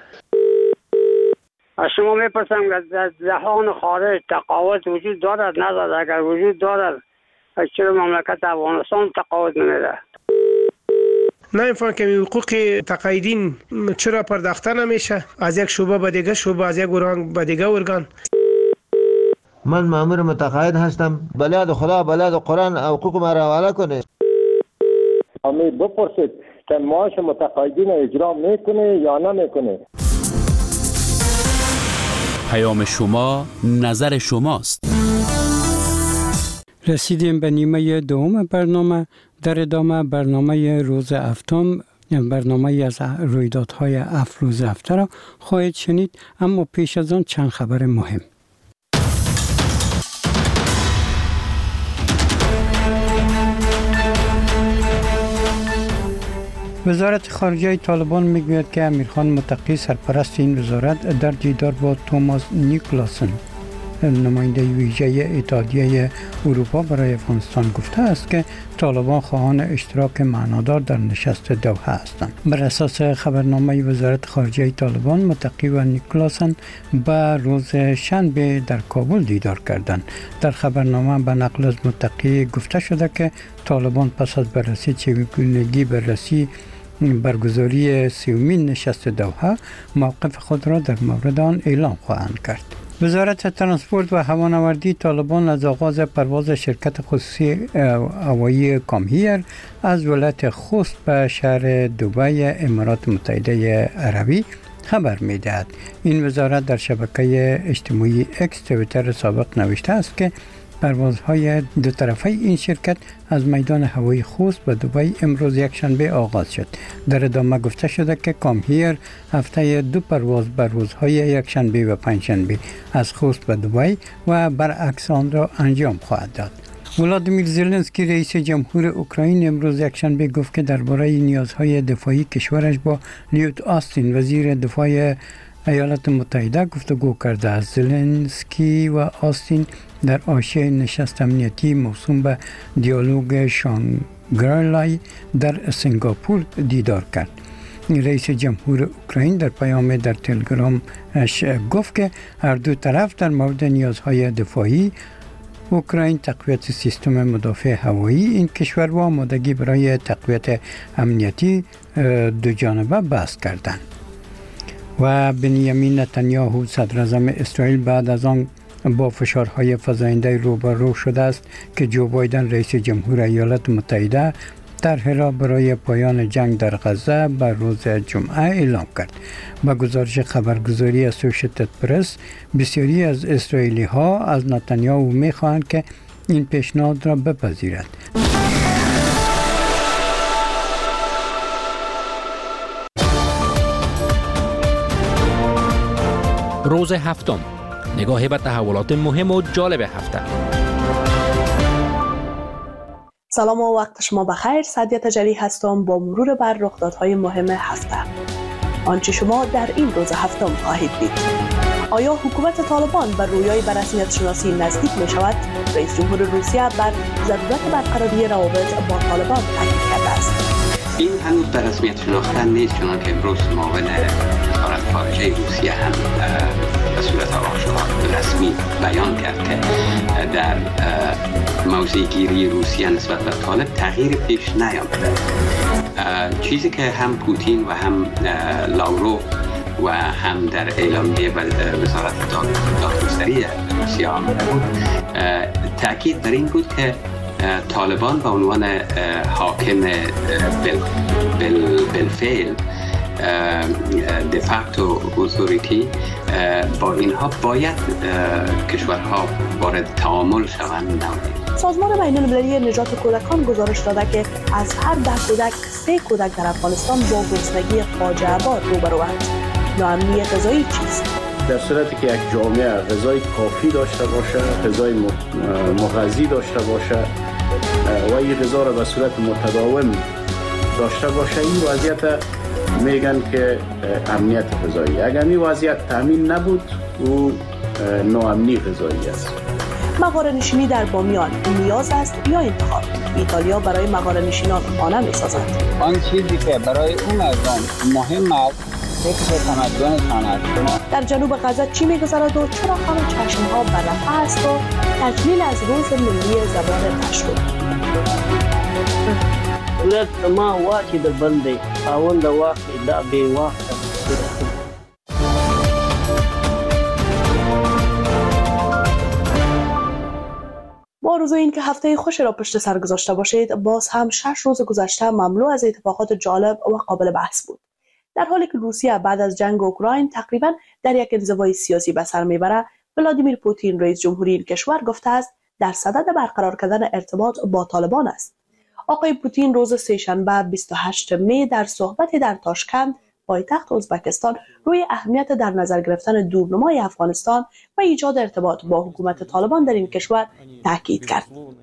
از شما میپرسم که در جهان خارج تقاعد وجود دارد ندارد؟ اگر وجود دارد چرا مملکت افغانستان تقاعد نمیده؟ نمیفهم که حقوق تقاعدین چرا پرداخته نمیشه از یک شعبه به دیگه شعبه، از یک ارگان به دیگه ارگان. من مأمور متقاعد هستم، بلاد خدا بلاد قرآن حقوق ما را حواله کنه. امی بپرسید که معاش متقاعدین اجرا میکنه یا نمیکنه. پیام شما نظر شماست. رسیدیم به نیمه دوم برنامه. در ادامه برنامه روز هفتم، برنامه از رویدادهای روز هفته را خواهید شنید، اما پیش از آن چند خبر مهم. وزارت خارجه طالبان میگوید که امیرخان متقی سرپرست این وزارت در دیدار با توماس نیکلاسن نماینده ویژه اتحادیه اروپا برای افغانستان گفته است که طالبان خواهان اشتراک معنادار در نشست دوحه هستند. بر اساس خبرنامه وزارت خارجه طالبان، متقی و نیکلاسن به روز شنبه در کابل دیدار کردند. در خبرنامه به نقل از متقی گفته شده که طالبان پس از بررسی چگونگی بررسی برگزاری سومین نشست دوحه موقف خود را در مورد آن اعلام خواهند کرد. وزارت ترانسپورت و هوانوردی طالبان از آغاز پرواز شرکت خصوصی هوایی کامهیر از ولایت خوست به شهر دبی امارات متحده عربی خبر می‌دهد. این وزارت در شبکه اجتماعی اکس توییتر سابق نوشته است که پروازهای دو طرفه این شرکت از میدان هوایی خوست به دبی امروز یکشنبه آغاز شد. در ادامه گفته شده که کامهیر هفته 2 پرواز بر روزهای یکشنبه و پنجشنبه از خوست به دبی و برعکس آن را انجام خواهد داد. ولادیمیر زلنسکی رئیس جمهور اوکراین امروز یکشنبه گفت که درباره نیازهای دفاعی کشورش با لیوت آستین وزیر دفاع ایالات متحده گفتگو کرده است. زلنسکی و آستین در حاشیه نشست امنیتی موسوم به دیالوگ شانگری-لا در سنگاپور دیدار کرد. رئیس جمهور اوکراین در پیام در تلگرامش گفت که هر دو طرف در مورد نیازهای دفاعی اوکراین، تقویت سیستم مدافع هوایی این کشور و آمادگی برای تقویت امنیتی دو جانبه بحث کردند. و بنیامین نتانیاهو صدر اعظم اسرائیل بعد از آن با فشارهای فزاینده روبرو شده است که جو بایدن رئیس جمهور ایالات متحده طرح را برای پایان جنگ در غزه بر روز جمعه اعلام کرد. با گزارش خبرگزاری اسوشییتد پرس، بسیاری از اسرائیلی ها از نتانیاهو می خواهند که این پیشنهاد را بپذیرد. روز هفتم، نگاهی به تحولات مهم و جالب هفته. سلام و وقت شما بخیر. سعدیه تجلی هستم با مرور بر رخدادهای مهم هفته. آنچه شما در این روز هفتم خواهید دید: آیا حکومت طالبان بر رویای به رسمیت شناسی نزدیک می شود؟ رئیس جمهور روسیه بر ضرورت برقراری روابط با طالبان تاکید کرده است. این هنوز به رسمیت شناختن نیست، چون که امروز معاون وزارت خارجه روسیه هم به صورت آشکار رسمی بیان کرد که در موضع گیری روسیه نسبت به طالب تغییر پیش نیامده. چیزی که هم پوتین و هم لاورو و هم در اعلامیه وزارت دادگستری روسیه آمده بود، تأکید بر این بود که طالبان به عنوان حاکم بالفعل دفاکتو اتوریتی با اینها باید کشورها وارد تعامل شوند. سازمان بین‌المللی نجات کودکان گزارش داده که از هر 10 کودک 3 کودک در افغانستان با گرسنگی فاجعه بار روبروند. ناامنی غذایی چیست؟ در صورتی که یک جامعه غذای کافی داشته باشه، غذای مغذی داشته باشه و این غذا را به صورت متداوم داشته باشه، این وضعیت میگن که امنیت غذایی. اگر این وضعیت تامین نبود، او ناامنی غذایی است. مغاره نشینی در بامیان نیاز است یا انتخاب؟ ایتالیا برای مغاره نشینان خانه می‌سازد. آن چیزی که برای اون مردم مهم است فکر تمدنشان است. در جنوب غزه چی می‌گذرد و چرا همه چشم‌ها بر رفح است و تجلیل از روز ملی زبان پشتو؟ ولد ما واقع د بندي خاوند واقع دا به واقع. با آرزوی این که هفته خوشی را پشت سر گذاشته باشید، باز هم 6 روز گذشته مملو از اتفاقات جالب و قابل بحث بود. در حالی که روسیه بعد از جنگ اوکراین تقریبا در یک انزوای سیاسی به سر میبره، ولادیمیر پوتین رئیس جمهوری این کشور گفته است در صدد برقرار کردن ارتباط با طالبان است. آقای پوتین روز سه‌شنبه 28 می در صحبتی در تاشکند پایتخت ازبکستان روی اهمیت در نظر گرفتن دورنمای افغانستان و ایجاد ارتباط با حکومت طالبان در این کشور تاکید کرد.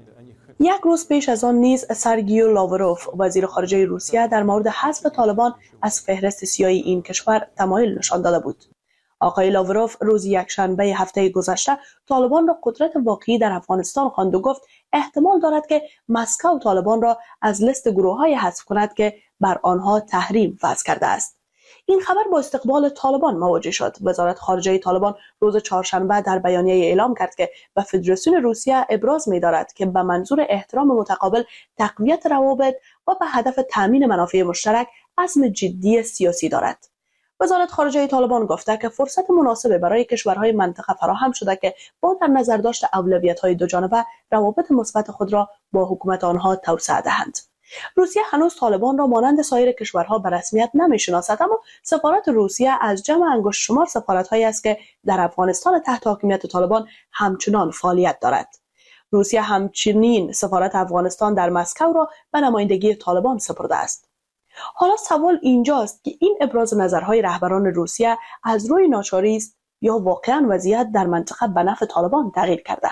یک روز پیش از آن نیز سرگیو لاوروف وزیر خارجه روسیه در مورد حذف طالبان از فهرست سیاسی این کشور تمایل نشان داده بود. آقای لاوروف روز یکشنبه هفته گذشته طالبان را قدرت واقعی در افغانستان خواند و گفت احتمال دارد که مسکو طالبان را از لیست گروه‌های حذف کند که بر آنها تحریم وضع کرده است. این خبر با استقبال طالبان مواجه شد. وزارت خارجه طالبان روز چهارشنبه در بیانیه اعلام کرد که به فدراسیون روسیه ابراز می‌دارد که به منظور احترام متقابل، تقویت روابط و به هدف تامین منافع مشترک عزم جدی سیاسی دارد. وزارت خارجه طالبان گفته که فرصت مناسب برای کشورهای منطقه فراهم شده که با در نظر داشت اولویت‌های دوجانبه روابط مثبت خود را با حکومت آنها توسعه دهند. روسیه هنوز طالبان را مانند سایر کشورها به رسمیت نمی‌شناسد، اما سفارت روسیه از جمع انگشت شمار سفارت‌هایی است که در افغانستان تحت حاکمیت طالبان همچنان فعالیت دارد. روسیه همچنین سفارت افغانستان در مسکو را به نمایندگی طالبان سپرده است. حالا سوال اینجاست که این ابراز نظرهای رهبران روسیه از روی ناچاری است یا واقعا وضعیت در منطقه به نفع طالبان تغییر کرده؟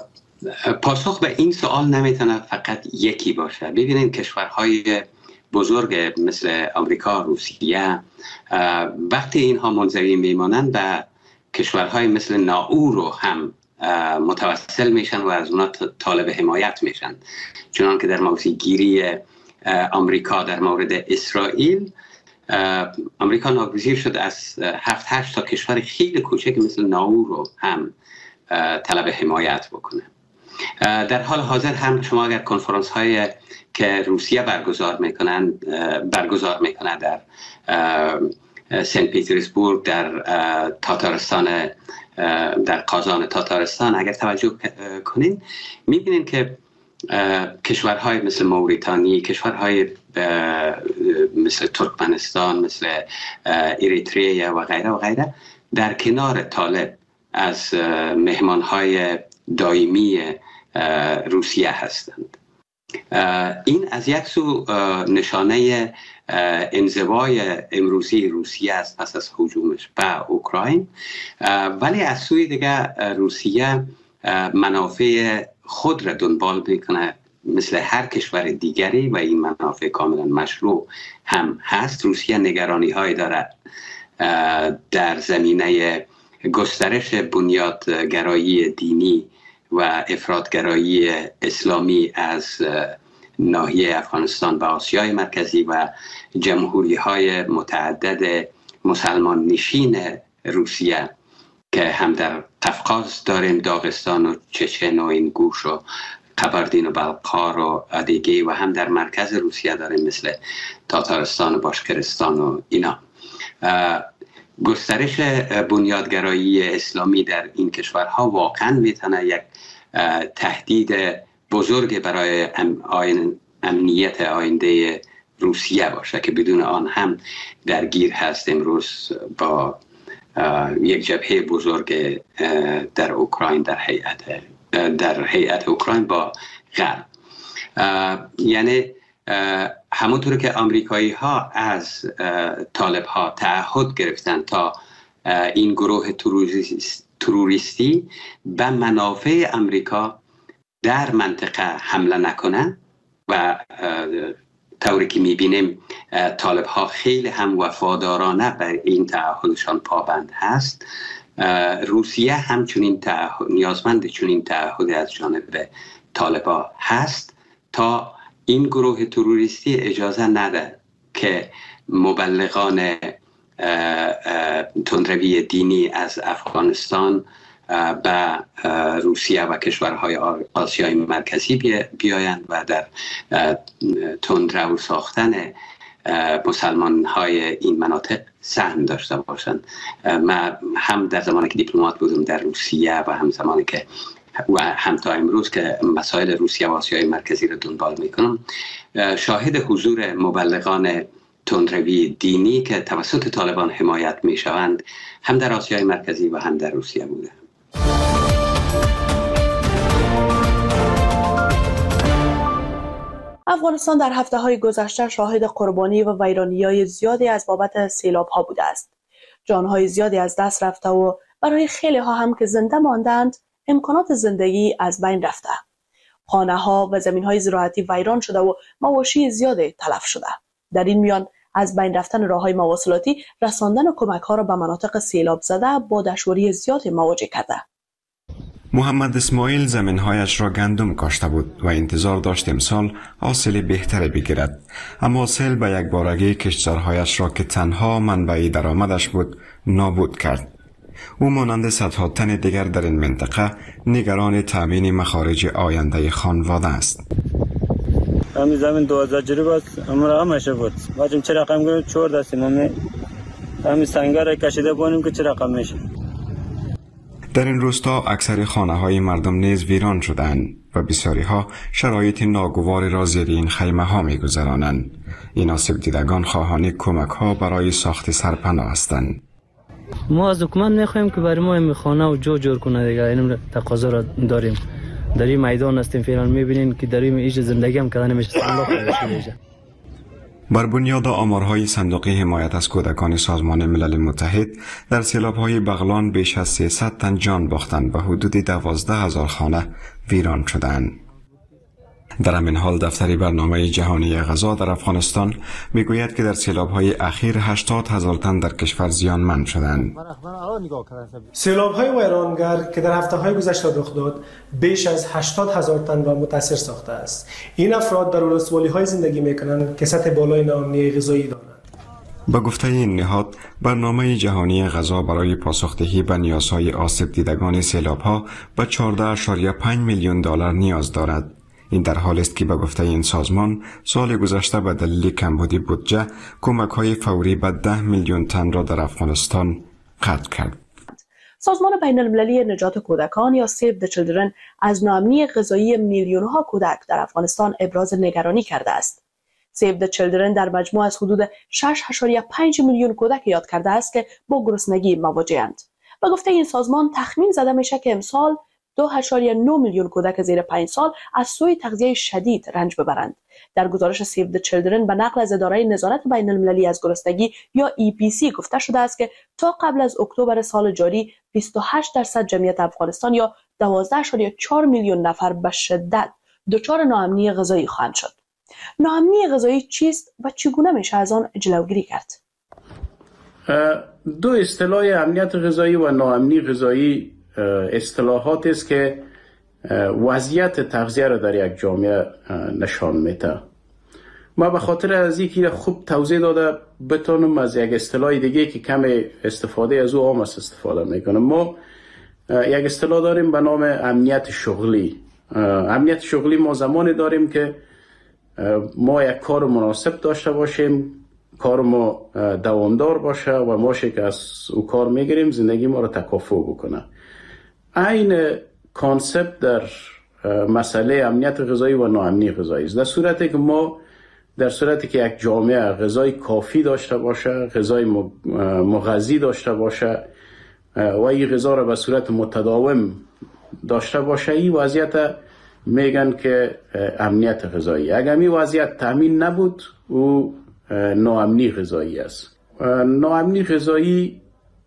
پاسخ به این سوال نمیتونه فقط یکی باشه. ببینید کشورهای بزرگ مثل آمریکا، روسیه، وقتی اینها منزوی میمانند به کشورهای مثل ناورو هم متوسل میشن و از اونا طالب حمایت میشن. چنان که در موضع‌گیری آمریکا در مورد اسرائیل، آمریکا ناگزیر شد از 7-8 تا کشور خیلی کوچک مثل ناورو هم طلب حمایت بکنه. در حال حاضر هم شما اگر کنفرانس های که روسیه برگزار میکنه در سنت پیترزبورگ، در تاتارستان، در قازان تاتارستان اگر توجه کنین میبینین که کشورهای مثل موریتانی، کشورهای مثل ترکمنستان، مثل اریتریه و غیره و غیره در کنار طالب از مهمانهای دائمی روسیه هستند. این از یک سو نشانه انزوای امروزی روسیه است پس از هجومش به اوکراین، ولی از سوی دیگه روسیه منافع خود را دنبال میکنه مثل هر کشور دیگری و این منافع کاملا مشروع هم هست. روسیه نگرانی های دارد در زمینه گسترش بنیادگرایی دینی و افراطگرایی اسلامی از ناحیه افغانستان و آسیای مرکزی و جمهوری های متعدد مسلمان نشین روسیه که هم در قفقاز داریم، داغستان و چچن و اینگوش و قبردین و بلقار و ادیگی، و هم در مرکز روسیه داریم مثل تاتارستان و باشکرستان و اینا. گسترش بنیادگرایی اسلامی در این کشورها واقعا میتونه یک تهدید بزرگ برای امنیت آینده روسیه باشه که بدون آن هم درگیر هست امروز با یک جبهه بزرگ در اوکراین، در هیئت اوکراین با غرب. یعنی همونطور که آمریکایی ها از طالب ها تعهد گرفتن تا این گروه تروریستی به منافع امریکا در منطقه حمله نکنه و طوری که میبینیم طالب ها خیلی هم وفادارانه بر این تعهدشان پابند هست. روسیه همچنین نیازمند چنین تعهد از جانب طالب ها هست تا این گروه تروریستی اجازه نده که مبلغان تندروی دینی از افغانستان به روسیه و کشورهای آسیای مرکزی بیایند و در تندرو ساختن مسلمان های این مناطق سهم داشته باشند. من هم در زمانی که دیپلمات بودم در روسیه و هم زمانی که و هم تا امروز که مسائل روسیه و آسیای مرکزی را دنبال میکنم، شاهد حضور مبلغان تندروی دینی که توسط طالبان حمایت میشوند هم در آسیای مرکزی و هم در روسیه بوده. افغانستان در هفته‌های گذشته شاهد قربانی و ویرانی‌های زیادی از بابت سیلاب‌ها بوده است. جان‌های زیادی از دست رفته و برای خیلی‌ها هم که زنده ماندند، امکانات زندگی از بین رفته. خانه‌ها و زمین‌های زراعتی ویران شده و مواشی زیادی تلف شده. در این میان از بین رفتن راه‌های مواصلاتی، رساندن کمک‌ها را به مناطق سیلاب زده با دشواری زیادی مواجه کرده. محمد اسماعیل زمین‌هایش را گندم کاشته بود و انتظار داشت امسال حاصل بهتری بگیرد، اما سیل به یک بارگی کشتزارهایش را که تنها منبع درآمدش بود نابود کرد. او مانند صدها تن دیگر در این منطقه نگران تامین مخارج آینده خانواده است. همین زمین 2000 جریب است، امرا همشه بود. باجم چه رقم گرم 4 دستیم همین سنگر کشیده بونیم که چه رقم میشه. در این روستا اکثر خانه‌های مردم نیز ویران شدند و بسیاری‌ها شرایط ناگواری را زیر این خیمه‌ها می‌گذرانند. این آسیب دیدگان خواهان کمک‌ها برای ساخت سرپناه هستند. ما از حکومت می‌خوایم که برای ما این خانه و جور کنه دیگه. این تقاضا را داریم. در این میدان هستیم فعلا، می‌بینین که در این ایج زندگی هم کردن میشه. بر بنیاد آمارهای صندوق حمایت از کودکان سازمان ملل متحد، در سیلاب‌های بغلان بیش از 300 تن جان باختند و حدود 12,000 خانه ویران شدند. در همین حال دفتر برنامه جهانی غذا در افغانستان میگوید که در سیلاب‌های اخیر 80,000 تن در کشور زیانمند شدند. سیلاب‌های ویرانگر که در هفته‌های گذشته رخ داد بیش از 80,000 تن را متاثر ساخته است. این افراد در ولسوالی‌های زندگی می‌کنند که سطح بالای ناامنی غذایی دارند. با گفته این نهاد، برنامه جهانی غذا برای پاسخدهی به نیازهای آسیب دیدگان سیلاب‌ها به 14.5 میلیون دلار نیاز دارد. این در حالی است که به گفته این سازمان سال گذشته به دلیل کمبود بودجه کمک‌های فوری به 10 میلیون تن را در افغانستان قطع کرد. سازمان بین‌المللی نجات کودکان یا Save the Children از ناامنی غذایی میلیون‌ها کودک در افغانستان ابراز نگرانی کرده است. Save the Children در مجموع از حدود 6.5 میلیون کودک یاد کرده است که با گرسنگی مواجه‌اند. به گفته این سازمان تخمین زده میشه که امسال 2.9 میلیون کودک زیر 5 سال از سوی تغذیه شدید رنج ببرند. در گزارش Save the Children به نقل از اداره نظارت بین المللی از گرسنگی یا EPC گفته شده است که تا قبل از اکتبر سال جاری 28% جمعیت افغانستان یا 12.4 میلیون نفر به شدت دچار ناامنی غذایی خواهند شد. ناامنی غذایی چیست و چگونه میشه از آن جلوگیری کرد؟ دو اصطلاح امنیت غذایی و ناامنی غذایی اصطلاحات است که وضعیت تغذیه را در یک جامعه نشان میده. ما به خاطر از اینکه خوب توضیح داده بتونم از یک اصطلاح دیگه که کم استفاده از او عام است استفاده میکنم. ما یک اصطلاح داریم به نام امنیت شغلی. امنیت شغلی ما زمانی داریم که ما یک کار مناسب داشته باشیم، کار ما دوامدار باشه و ماشه که از او کار میگیریم زندگی ما را تکافؤ بکنه. این کانسپت در مسئله امنیت غذایی و ناامنی غذایی است. در صورتی که یک جامعه غذای کافی داشته باشه، غذای مغذی داشته باشه و این غذا را به صورت متداوم داشته باشه، این وضعیت میگن که امنیت غذایی. اگر این وضعیت تامین نبود او ناامنی غذایی است. ناامنی غذایی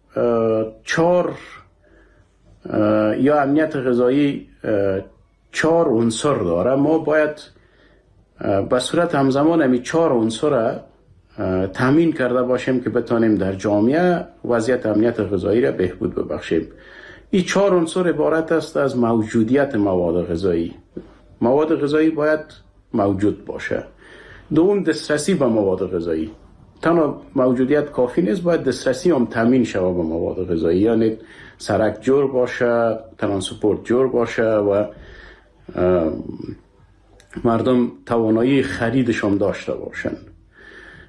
یا امنیت غذایی 4 عنصر داره. ما باید به صورت همزمان همین 4 عنصر را تامین کرده باشیم که بتانیم در جامعه وضعیت امنیت غذایی را بهبود ببخشیم. این 4 عنصر عبارت است از موجودیت مواد غذایی. مواد غذایی باید موجود باشه. دوم دسترسی به مواد غذایی. تنها موجودیت کافی نیست، باید دسترسی هم تامین شود به مواد غذایی، یعنی سرک جور باشه، ترانسپورت جور باشه و مردم توانایی خریدش هم داشته باشن.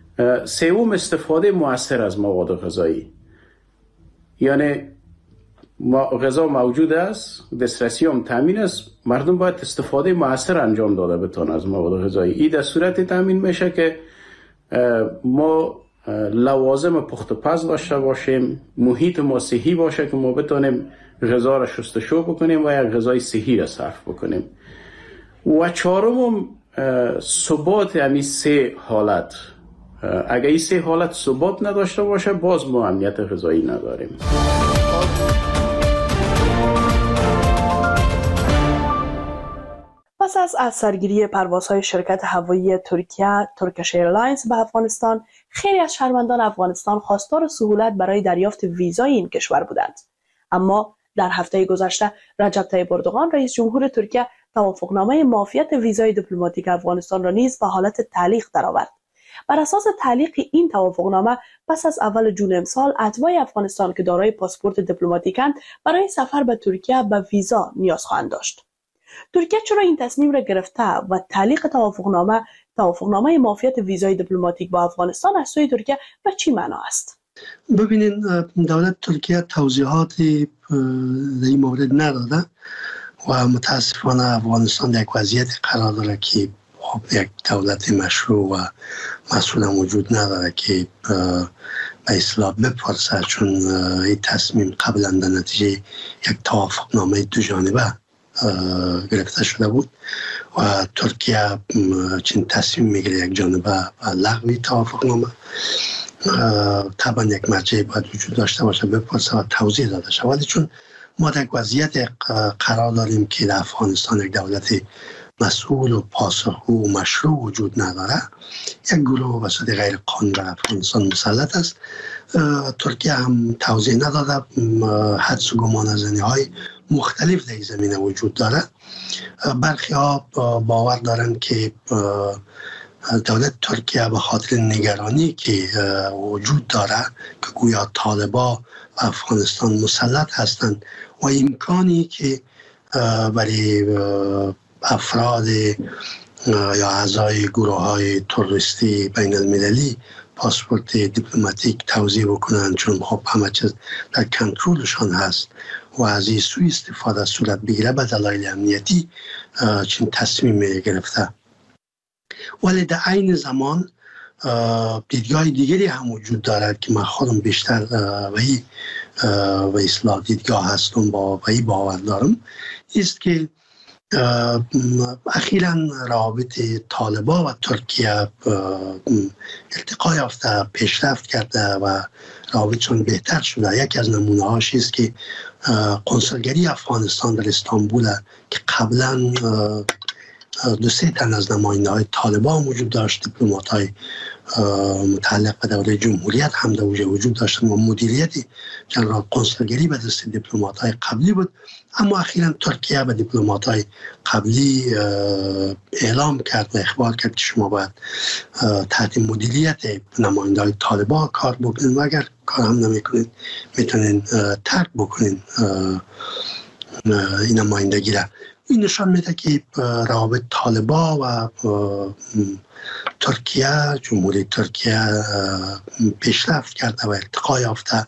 سوم استفاده مؤثر از مواد غذایی، یعنی غذا موجود است، دسترسی هم تامین است، مردم باید استفاده مؤثر انجام داده بتوان از مواد غذایی. این در صورت تامین میشه که ما لوازم پخت و پز داشته باشیم، محیط ما صحی باشه که ما بتونیم غذا را شستشو بکنیم و یک غذای صحی را صرف بکنیم. و چهارم ثبات همین سه حالت. اگر این سه حالت ثبات نداشته باشه باز ما امنیت غذایی نداریم. پس از سرگیری پروازهای شرکت هوایی ترکیه ترکش ایرلاینز به افغانستان، خیلی از شهروندان افغانستان خواستار سهولت برای دریافت ویزای این کشور بودند. اما در هفته گذشته رجب طیب اردوغان رئیس جمهور ترکیه توافقنامه معافیت ویزای دیپلماتیک افغانستان را نیز به حالت تعلیق درآورد. بر اساس تعلیق این توافقنامه پس از اول جون امسال اتباع افغانستان که دارای پاسپورت دیپلماتیکند برای سفر به ترکیه به ویزا نیاز خواهند داشت. ترکیه چرا این تصمیم را گرفته و تعلیق توافقنامه معافیت ویزای دیپلماتیک با افغانستان از سوی ترکیه به چی معنا است؟ ببینید، دولت ترکیه توضیحاتی در این مورد نداده و متاسفانه افغانستان در یک وضعیت قرار داره که یک دولت مشروع و مسئول وجود نداره که به اصطلاح بپرسه، چون این تصمیم قبلا در نتیجه یک توافقنامه دو جانبه گرفته شده بود و ترکیه چون تصمیم میگیره یک جانبه و لغوی توافقنامه، طبعا یک مرجع باید وجود داشته باشه بپرسه و توضیح داده شود. ولی چون ما در وضعیت قرار داریم که در افغانستان یک دولت مسئول و پاسخگو و مشروع وجود نداره، یک گروه وسط غیر قانونی بر افغانستان مسلط است، ترکیه هم توضیح نداده. حدس و گمانه‌زنی های مختلف در این زمینه وجود داره. برخی ها باور دارند که دولت ترکیه به خاطر نگرانی که وجود داره که گویا طالبان و افغانستان مسلط هستند و امکانی که برای افراد یا اعضای گروه های تروریستی بین المللی پاسپورت دیپلماتیک توزیع بکنن، چون خب همه چیز در کنترلشان هست و از این سوء استفاده صورت بگیره به دلایل امنیتی چون تصمیم گرفته. ولی در عین زمان دیدگاه دیگری هم وجود دارد که من خودم بیشتر و اصلاح دیدگاه هستم و این باور دارم، است که اخیراً روابط طالبان و ترکیه ارتقا یافته، پیشرفت کرده و روابطشون بهتر شده. یکی از نمونه هاش است که قنصلگری افغانستان در استانبول که قبلا 2-3 تن از نماینده های طالبان وجود داشت، دیپلمات های متعلق به دوره جمهوریت هم در وجود داشتن و مدیریت جنرال قنصلگری به دست دیپلمات های قبلی بود. اما اخیراً ترکیه به دیپلمات های قبلی اعلام کرد و اخبار کرد که شما باید تحت مدیریت نماینده های طالبان کار بکنید و اگر کار هم نمیکنید میتونید ترک بکنید این نمایندگی را. این نشان میده که روابط طالبان و ترکیه، جمهوری ترکیه پیشرفت کرده و ارتقا یافته.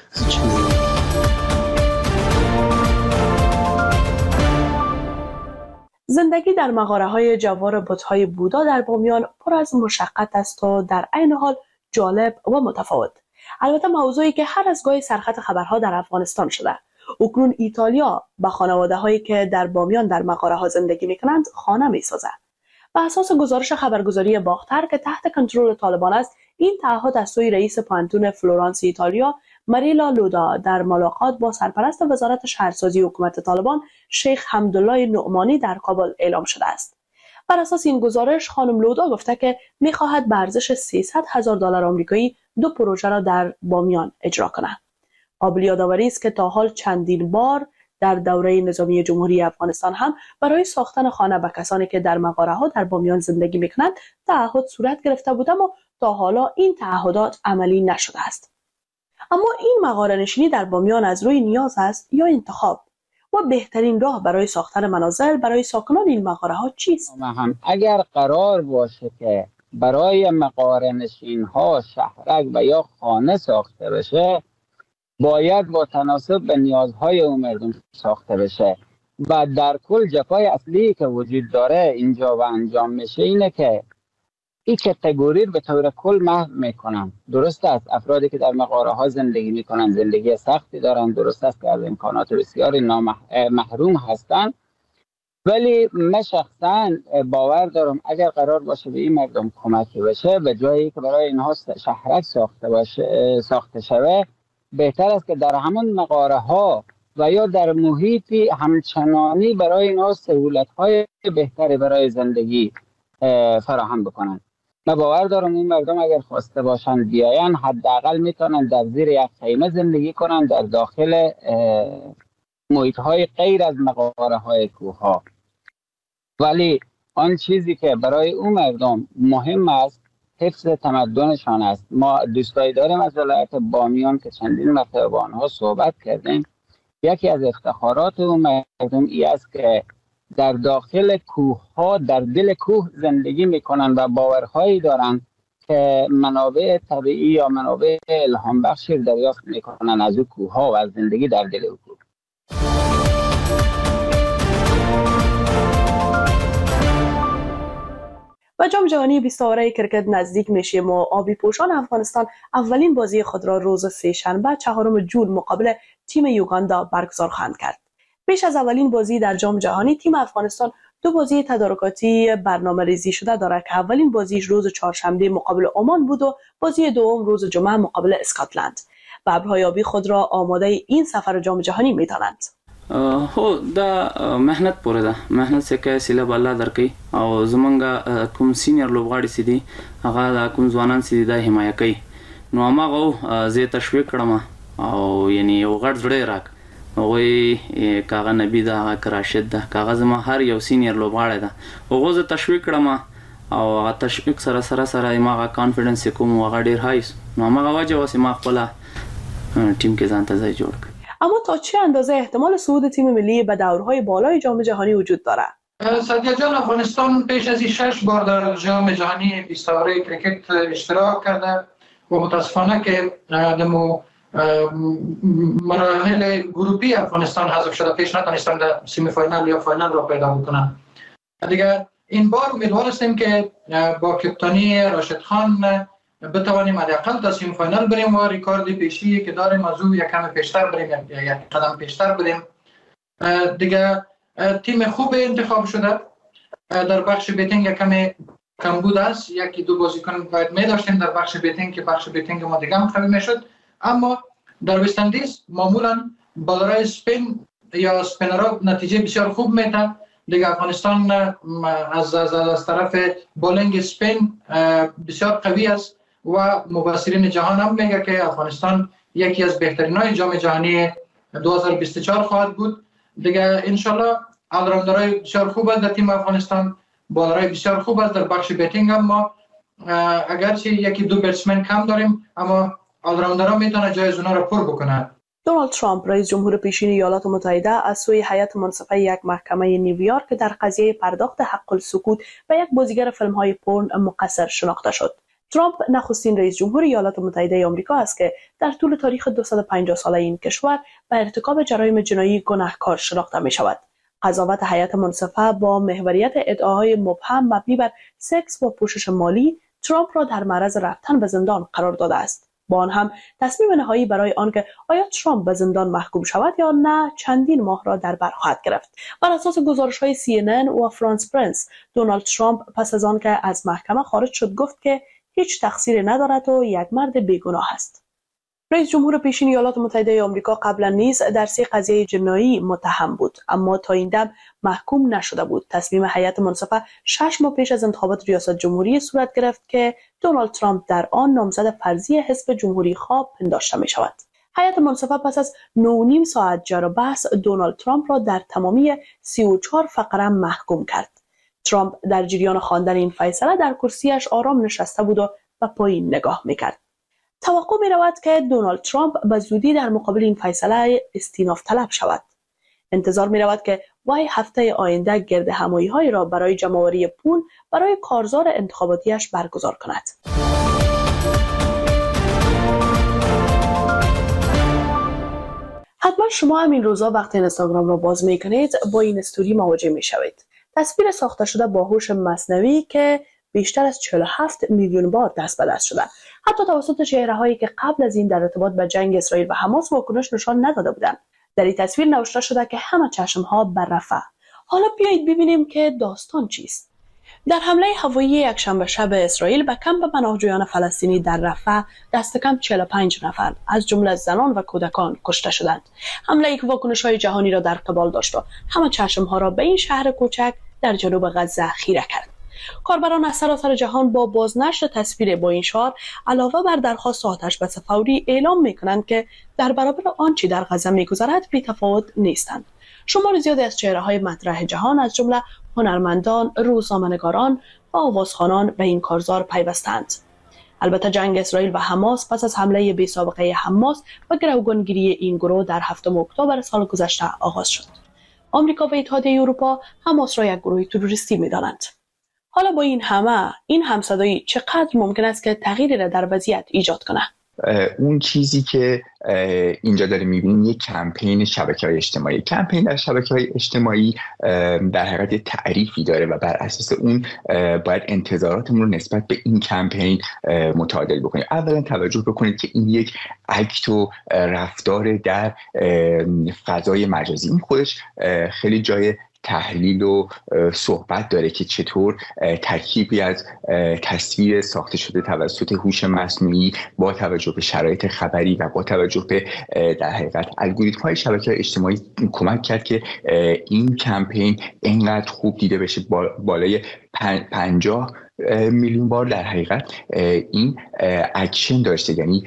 زندگی در مغاره‌های جوار بت‌های بودا در بامیان پر از مشقت است و در عین حال جالب و متفاوت. البته موضوعی که هر از گاهی سرخط خبرها در افغانستان شده. اکنون ایتالیا به خانواده‌هایی که در بامیان در مغاره‌ها زندگی می‌کنند خانه می‌سازد. بر اساس گزارش خبرگزاری باختر که تحت کنترل طالبان است، این تعهد از سوی رئیس پانتون فلورانس ایتالیا ماریلا لودا در ملاقات با سرپرست وزارت شهرسازی حکومت طالبان شیخ حمدالله نعمانی در کابل اعلام شده است. بر اساس این گزارش خانم لودا گفته که می‌خواهد به ارزش $300,000 آمریکایی 2 پروژه را در بامیان اجرا کند. قابل یادآوری است که تا حال چندین بار در دوره نظامی جمهوری افغانستان هم برای ساختن خانه به کسانی که در مغاره‌ها در بامیان زندگی می‌کنند تعهد صورت گرفته بود، اما تا حالا این تعهدات عملی نشده است. اما این مغاره نشینی در بامیان از روی نیاز است یا انتخاب؟ و بهترین راه برای ساختن منازل برای ساکنان این مغاره‌ها چیست؟ اگر قرار باشه که برای مغاره نشین‌ها شهرک و یا خانه ساخته بشه، باید با تناسب به نیازهای اون مردم ساخته بشه و در کل جفای اصلی که وجود داره اینجا و انجام میشه اینه که این کتگوری به طور کل محو میکنن. درست است افرادی که در مغاره ها زندگی میکنن زندگی سختی دارن، درست است که از امکانات بسیاری محروم هستن، ولی من شخصا باور دارم اگر قرار باشه به این مردم کمکی بشه به جایی که برای اینها شهرک ساخته شوه، بهتر است که در همون مغاره ها و یا در محیطی همچنانی برای اینها سهولت های بهتری برای زندگی فراهم بکنن. من باور دارم این مردم اگر خواسته باشن بیاین حداقل میتونن در زیر یک خیمه زندگی کنن در داخل محیط های غیر از مغاره های کوه ها. ولی آن چیزی که برای اون مردم مهم است حفظ تمدنشان است. ما دوستایی داریم از ولایت بامیان که چندین مرتبه با آنها صحبت کردیم. یکی از افتخارات اون مردم ای است که در داخل کوه ها در دل کوه زندگی میکنن و باورهایی دارن که منابع طبیعی یا منابع الهام بخشی دریافت میکنن از اون کوه ها و از زندگی در دل اون کوه. و جام جهانی 20 آوره کرکت نزدیک میشه و آبی پوشان افغانستان اولین بازی خود را روز سه‌شنبه 4 جون مقابل تیم یوگاندا برگزار خواهند کرد. پیش از اولین بازی در جام جهانی تیم افغانستان 2 بازی تدارکاتی برنامه ریزی شده دارد که اولین بازیش روز چهارشنبه مقابل عمان بود و بازی دوم روز جمعه مقابل اسکاتلند. و ابرهای آبی خود را آماده این سفر جام جهانی می‌دانند. هو دا مهنت پورې ده، مهنت څخه سیله الله درکې او زمونږ کوم سینیئر لوبغاړي سي دي هغه دا کوم ځوانان سي دي د حمایت کوي. نو هغه زه تشویق کړم او یعنی یو غټ زړه راک وای کاغه نبی دا هغه راشد ده کاغه زما هر یو سینیئر لوبغاړی ده هغه زه تشویق کړم او هغه تشویق سره ما کانفیډنس کوم هغه ډیر هایس. نو هغه وجه واسه ما خپل ټیم کې ځان ته ځای جوړ کړ. اما تا چه اندازه احتمال صعود تیم ملی به دورهای بالای جام جهانی وجود دارد؟ سعدیه جان، افغانستان پیش از این 6 بار در جام جهانی 20 آوره کرکت اشتراک کرده و متاسفانه که مراحل گروپی افغانستان حذف شده، پیش نتونستن در سیمی فاینال یا فاینال را پیدا بکنن. دیگه این بار امیدوار هستیم که با کپتانی راشد خان بتوانیم حداقل تا سیمی فاینال بریم و ریکارد پیشی که داریم از او یک کم پیشتر بریم، یک قدم پیشتر بریم. دیگه تیم خوب انتخاب شده. در بخش بیتینگ یک کمی کمبود است، یکی دو بازیکن باید می داشتیم در بخش بیتینگ که بخش بیتینگ ما دیگه هم قوی میشد. اما در وست اندیز معمولا بالرای اسپین یا اسپینرها نتیجه بسیار خوب میده. دیگه افغانستان از طرف بولینگ اسپین بسیار قوی است و مبصرین جهان هم میگه که افغانستان یکی از بهترینای جام جهانی 2024 خواهد بود. دیگه انشالله آلراوندرهای بسیار خوب است در تیم افغانستان، بالرای بسیار خوب است در بخش بیتینگ. اما اگرچه یکی دو بتسمن کم داریم اما آلراوندرها میتونه جای اونا رو پر بکنه. دونالد ترامپ رئیس جمهور پیشین ایالات متحده از سوی هیئت منصفه یک محکمه نیویورک در قضیه پرداخت حق السکوت و یک بازیگر فیلم‌های پورن مقصر شناخته شد. ترامپ نخستین رئیس جمهور ایالات متحده آمریکا است که در طول تاریخ 250 ساله این کشور به ارتکاب جرایم جنایی گناهکار شناخته می شود. قضاوت هیئت منصفه با محوریت ادعاهای مبهم مبنی بر سکس و پوشش مالی ترامپ را در معرض رفتن به زندان قرار داده است. با آن هم تصمیم نهایی برای آنکه آیا ترامپ به زندان محکوم شود یا نه چندین ماه را در بر خواهد گرفت. بر اساس گزارش‌های CNN و فرانس پرنس، دونالد ترامپ پس از آنکه از محکمه خارج شد گفت که هیچ تقصیری ندارد و یک مرد بیگناه است. رئیس جمهور پیشین ایالات متحده آمریکا قبلا نیز در 3 قضیه جنایی متهم بود اما تا این دم محکوم نشده بود. تصمیم هیئت منصفه 6 ماه پیش از انتخابات ریاست جمهوری صورت گرفت که دونالد ترامپ در آن نامزد فرضی حزب جمهوری خواه پنداشته می شود. هیئت منصفه پس از 9.5 ساعت جر و بحث دونالد ترامپ را در تمامی 34 فقره محکوم کرد. ترامپ در جریان خواندن این فیصله در کرسیش آرام نشسته بود و به پایین نگاه میکرد. توقع می رود که دونالد ترامپ به زودی در مقابل این فیصله استیناف طلب شود. انتظار می رود که وی هفته آینده گرد همایی های را برای جمع‌آوری پول برای کارزار انتخاباتیش برگزار کند. حتما شما هم این روزا وقتی اینستاگرام را باز میکنید با این استوری مواجه میشوید. تصویر ساخته شده با هوش مصنوعی که بیشتر از 47 میلیون بار دست به دست شده، حتی توسط چهره‌هایی که قبل از این در ارتباط با جنگ اسرائیل و حماس واکنش نشان نداده بودند. در این تصویر نوشته شده که همه چشم‌ها بر رفح. حالا بیایید ببینیم که داستان چیست. در حمله هوایی یکشنبه شب اسرائیل به کمپ پناهجویان فلسطینی در رفح دست کم 45 نفر از جمله زنان و کودکان کشته شدند. حمله که واکنش‌های جهانی را در قبال داشت و همه چشم‌ها را به این شهر کوچک در جنوب غزه خیره کرد. کاربران از سراسر جهان با بازنشر تصویر با این شعار علاوه بر درخواست آتش‌بس فوری اعلام می‌کنند که در برابر آنچه در غزه می‌گذرد بی‌تفاوت نیستند. شمار زیادی از چهره‌های مطرح جهان از جمله هنرمندان، روزنامه‌نگاران و آوازخوانان به این کارزار پیوستند. البته جنگ اسرائیل و حماس پس از حمله بی‌سابقه حماس و گروگانگیری این گروه در 7 اکتبر سال گذشته آغاز شد. آمریکا و اتحادیه اروپا حماس را یک گروه تروریستی می‌دانند. حالا با این همه این همصدایی چقدر ممکن است که تغییری را در وضعیت ایجاد کنه؟ اون چیزی که اینجا داره میبینیم یک کمپین شبکه‌های اجتماعی. کمپین در شبکه‌های اجتماعی در حقیقت تعریفی داره و بر اساس اون باید انتظاراتمون رو نسبت به این کمپین متعادل بکنیم. اولا توجه بکنید که این یک اکت و رفتار در فضای مجازی، این خودش خیلی جای تحلیل و صحبت داره که چطور ترکیبی از تصویر ساخته شده توسط هوش مصنوعی با توجه به شرایط خبری و با توجه به در حقیقت الگوریتم‌های شبکه‌های اجتماعی کمک کرد که این کمپین اینقدر خوب دیده بشه. بالای 50 میلیون بار در حقیقت این اکشن داشته، یعنی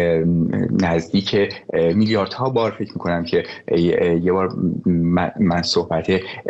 نزدیک میلیاردها بار فکر میکنم که یه بار من صحبت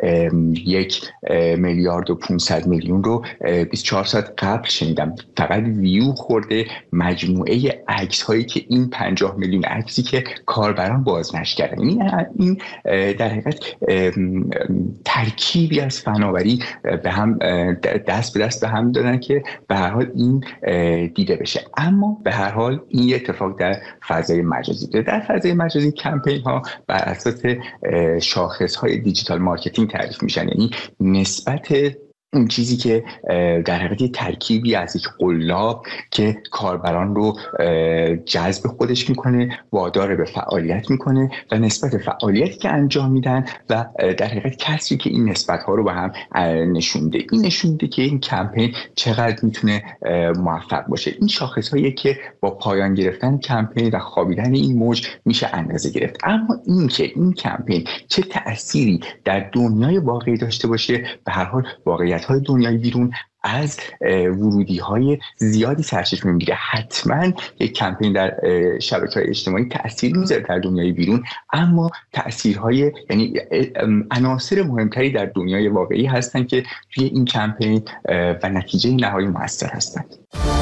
1,500 میلیون رو 24 ساعت قبل شنیدم. فقط ویو خورده مجموعه عکس هایی که این 50 میلیون عکسی که کاربران بازنشر کردن. این در حقیقت ترکیبی از فناوری به هم دست به دست به هم دادن که به هر حال این دیده بشه. اما به هر حال این اتفاق در فضای مجازی ده. در فضای مجازی کمپین ها بر اساس شاخص های دیجیتال مارکتینگ تعریف میشن، یعنی نسبت اون چیزی که در حقیقت ترکیبی از یک قلاب که کاربران رو جذب خودش میکنه، وادار به فعالیت میکنه و نسبت فعالیتی که انجام میدن و در حقیقت کسی که این نسبت ها رو به هم نشونده. این نشونده که این کمپین چقدر میتونه موفق باشه. این شاخص هایی که با پایان گرفتن کمپین و خوابیدن این موج میشه اندازه گرفت. اما این که این کمپین چه تأثیری در دنیای واقعی داشته باشه، به هر حال واقعیت های دنیای بیرون از ورودی های زیادی سرچشمه میگیره. حتما یک کمپین در شبکه‌های اجتماعی تأثیر میذاره در دنیای بیرون، اما تأثیرهای یعنی عناصر مهمتری در دنیای واقعی هستن که توی این کمپین و نتیجه نهایی موثر هستند.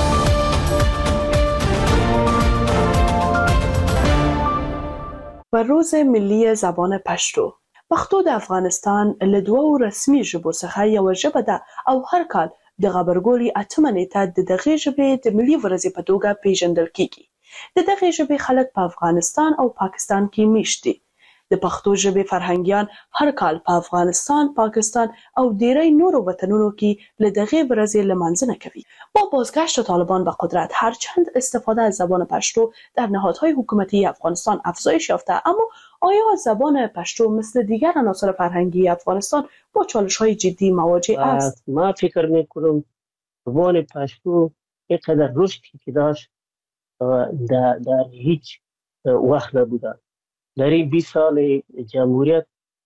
و روز ملی زبان پشتو پښتو د افغانستان له دوو رسمي ژبو څخه یوه ژبه ده او هر کال د غبرګولي 8 نیټه د دغې ژبې د ملي ورځې په توګه پیژندل کیږي. د دغې ژبې خلک په افغانستان او پاکستان کې میشت دي. د پښتو ژبې فرهنګیان هر کال په افغانستان، پاکستان او ډیری نورو وطنونو کې له دغې ورځې لمانځنه کوي. با بازگشت طالبان به قدرت هرچند استفاده از زبان پشتو در نهادهای حکومتی افغانستان افزایش یافته، اما آیا زبان پشتو مثل دیگر عناصر فرهنگی افغانستان با چالش‌های جدی مواجه است؟ ما فکر می‌کنم زبان پشتو اینقدر رشدی که داشت در هیچ وقت نبوده. در این 20 سال جمهوریت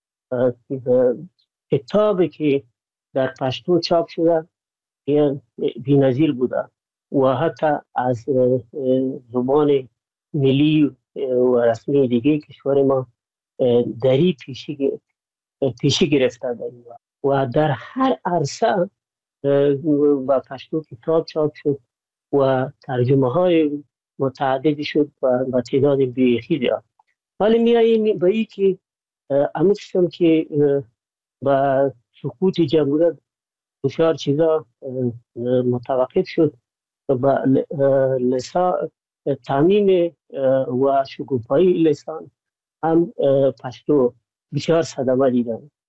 کتابی که در پشتو چاپ شده بی‌نظیر بوده و حتی از زبان ملی و رسمی دیگه کشور ما دری پیشی گرفته داریم و در هر عرصه با پشتو کتاب چاپ شد و ترجمه های متعددی شد و تعداد بیخی دارد. حالا میاییم به این که امیدشم که با سقوط جمهوریت بسیار چیزا متوقف شد و تعمیم و شکوفایی لسان هم پشتو بسیار صدمه دیدم.